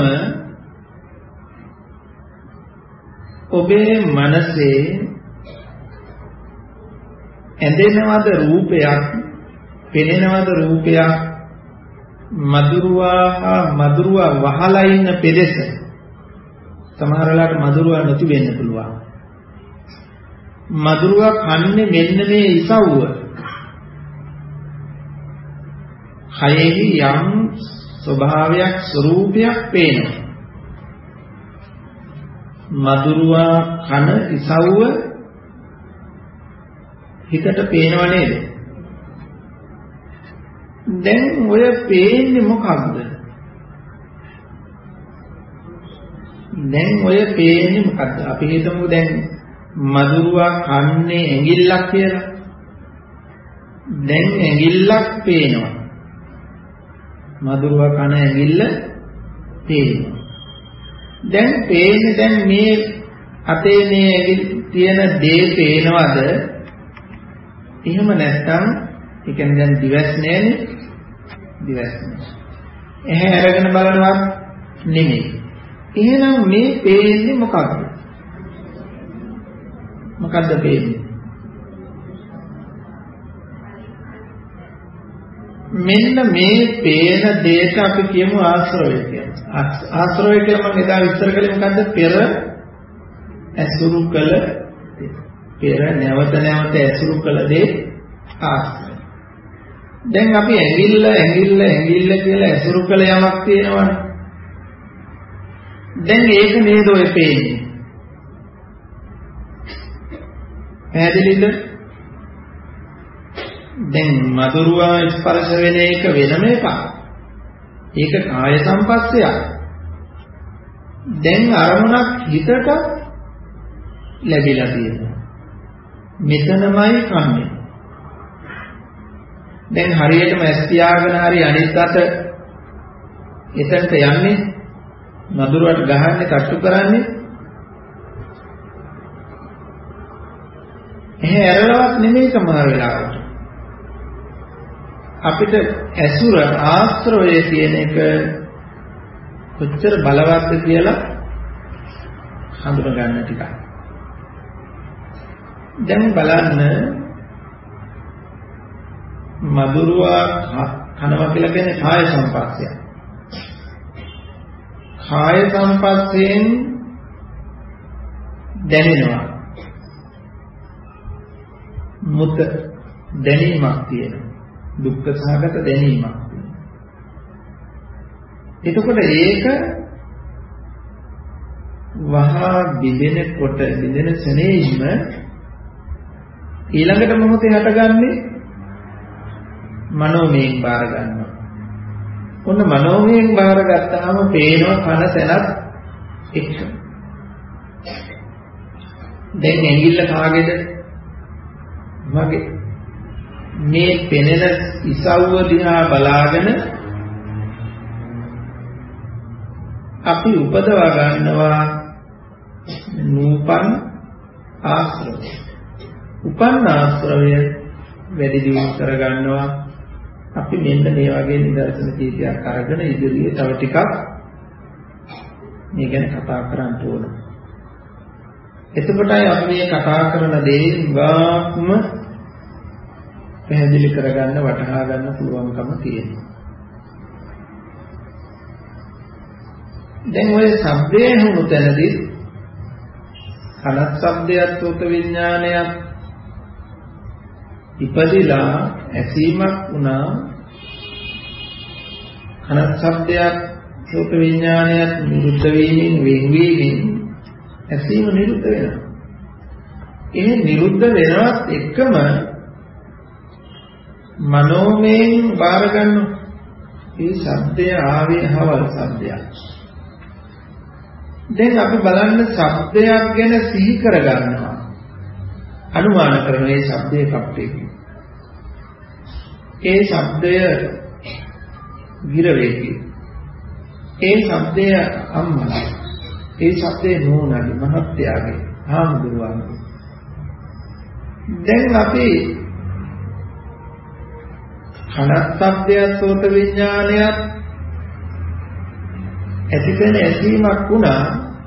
ඔබේ මනසේ ඇඳෙනවද රූපයක්, පෙනෙනවද රූපයක්, මදුරුවා මදුරුවා වහලා ඉන්න පෙදෙස. සමහර වෙලාවට මදුරුවා නැති වෙන්න පුළුවන්. මදුරුවා කන්නේ මෙන්න මේ ඉසව්ව. හයෙහි යම් ස්වභාවයක් ස්වરૂපයක් පේනවා. මදුරුවා කන ඉසව්ව හිතට පේනව නේද? දැන් ඔය පේන්නේ මොකක්ද? දැන් ඔය පේන්නේ මොකක්ද? අපි හිතමු දැන් මදුරුවා කන්නේ ඇඟිල්ලක් කියලා. දැන් ඇඟිල්ලක් පේනවා. මදුරුවා කන ඇඟිල්ල පේනවා. දැන් පේන්නේ දැන් මේ අතේ මේ තියෙන දේ පේනවද? එහෙම නැත්නම් ඒ කියන්නේ දැන් දිවස් නෑනේ. දිවස් නෑ. එහේ අරගෙන බලනවත් නෙමෙයි. එහෙනම් මේ පේන්නේ මොකක්ද? මොකද්ද පේන්නේ? මෙන්න මේ පේන දෙයට අපි කියමු ආශ්‍රවය කියලා. ආශ්‍රවය කියලා මම එදා විස්තර කළේ මොකද්ද? පෙර ඇසුරු කළ පෙර නැවත නැවත ඇසුරු කළ දේ ආශ්‍රවය. දැන් අපි ඇඟිල්ල ඇඟිල්ල ඇඟිල්ල කියලා ඇසුරු කළ යමක් තියෙනවනේ. දැන් ඒක නේද ඔය පේන්නේ? පැහැදිලිද? දැන් මధుරවා ස්පර්ශ වෙන එක වෙනම එකක්. ඒක කාය සංපස්සයක්. දැන් අරමුණක් හිතට ලැබිලා තියෙනවා. මෙතනමයි කන්නේ. දැන් හරියටම ඇස් පියාගෙන හරි අනිත් අත එතනට යන්නේ නදුරට ගහන්නේ තට්ටු කරන්නේ එහෙ ඇරලවත් නෙමෙයි සමහර වෙලාවට. අපිට ඇසුර ආශ්‍රවය කියන එක කොච්චර බලවත්ද කියලා හඳුන ගන්න ටිකක්. දැන් බලන්න මధుරවා කනවා කියලා කියන්නේ කාය සංපස්සය. කාය සංපස්සයෙන් දැනෙනවා. මුත දැනීමක් තියෙනවා. දුක්ඛ සහගත දැනීමක්. එතකොට ඒක වහා බිඳෙනකොට බිඳෙන සෙනෙයිම ඊළඟට මොහොතේ හටගන්නේ මනෝමයෙන් බාර ගන්නවා. ඔන්න මනෝමයෙන් බාර ගත්තාම පේනවා කන සැනත් එක්ක. දැන් ඇඟිල්ල කාගේද? මගේ. මේ පෙනෙන ඉසව්ව දිහා බලාගෙන අපි උපදවා ගන්නවා නූපන් ආශ්‍රය. උපන් ආශ්‍රය වැඩි දියුණු කර ගන්නවා. අපි මෙන්න මේ වගේ නිදර්ශන කීපයක් අරගෙන ඉදිරියේ තව ටිකක් මේ ගැන කතා කරන්න ඕන. එතකොටයි අපි මේ කතා කරන දේ ගාක්ම පැහැදිලි කරගන්න වටහා ගන්න පුළුවන්කම තියෙනවා. දැන් ඔය ශබ්දයේ හුණු තැනදී කනත් ශබ්දයක් සෝත විඥානයක් ඉපදිලා ඇසීමක් වුණා. කනත් ශබ්දයක් සෝත විඥානයක් නිරුද්ධ වීමෙන් වෙන්වීමෙන් ඇසීම නිරුද්ධ වෙනවා. ඒ නිරුද්ධ වෙනවත් එක්කම මනෝමයෙන් බාර ගන්නවා. මේ ශබ්දය ආවේ හවල් ශබ්දයක්. දැන් අපි බලන්න ශබ්දයක් ගැන සිහි කර ගන්නවා. අනුමාන කරන මේ ශබ්දයේ කප්පේ. ඒ ශබ්දය විරවේකී. ඒ ශබ්දය අම්මා. ඒ ශබ්දේ නෝනාගේ මහත්යාගේ ආමුදුරුවන්ගේ. දැන් අපි කනත් ශබ්දයක් සෝත විඥානයක් ඇතිවෙන ඇසීමක් වුණා.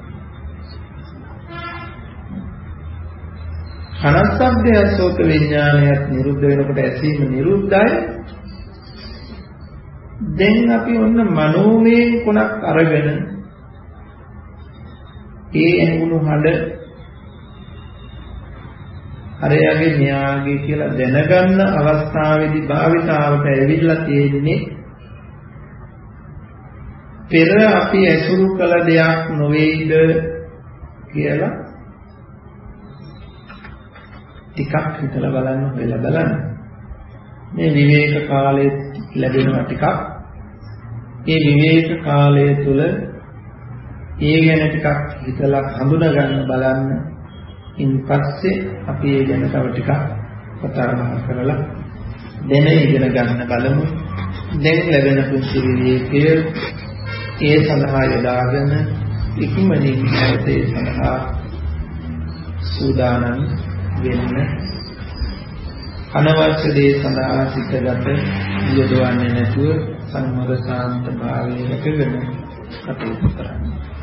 කනත් ශබ්දයක් සෝත විඥානයක් නිරුද්ධ වෙනකොට ඇසීම නිරුද්ධයි. දැන් අපි ඔන්න මනෝමයෙන් කොනක් අරගෙන ඒ ඇඟුණු හඬ හරයාගේ න්යාගේ කියලා දැනගන්න අවස්ථාවේදී භාවිතාවට ඇවිල්ලා තියෙන්නේ පෙර අපි ඇසුරු කළ දෙයක් නොවේද කියලා ටිකක් හිතලා බලන්න වෙලා බලන්න. මේ විවේක කාලයේ ලැබෙනවා ටිකක්. ඒ විවේක කාලය තුල ඒ ගැන ටිකක් හිතලා හඳුනා ගන්න බලන්න. ඉන් පස්සේ අපි ඒ ගැන තව ටිකක් කතා කරලා දැන ඉගෙන ගන්න බලමු. දැන් ලැබෙන පුංචි විවේකය ඒ සඳහා යොදාගෙන ඉක්මනින් නැවතේ සඳහා සූදානම් වෙන්න. අනවශ්‍ය දේ සඳහා සිතගත යොදවන්නේ නැතුව සංවර සාන්ත භාවයේ රැකගෙන කටයුතු කරන්න.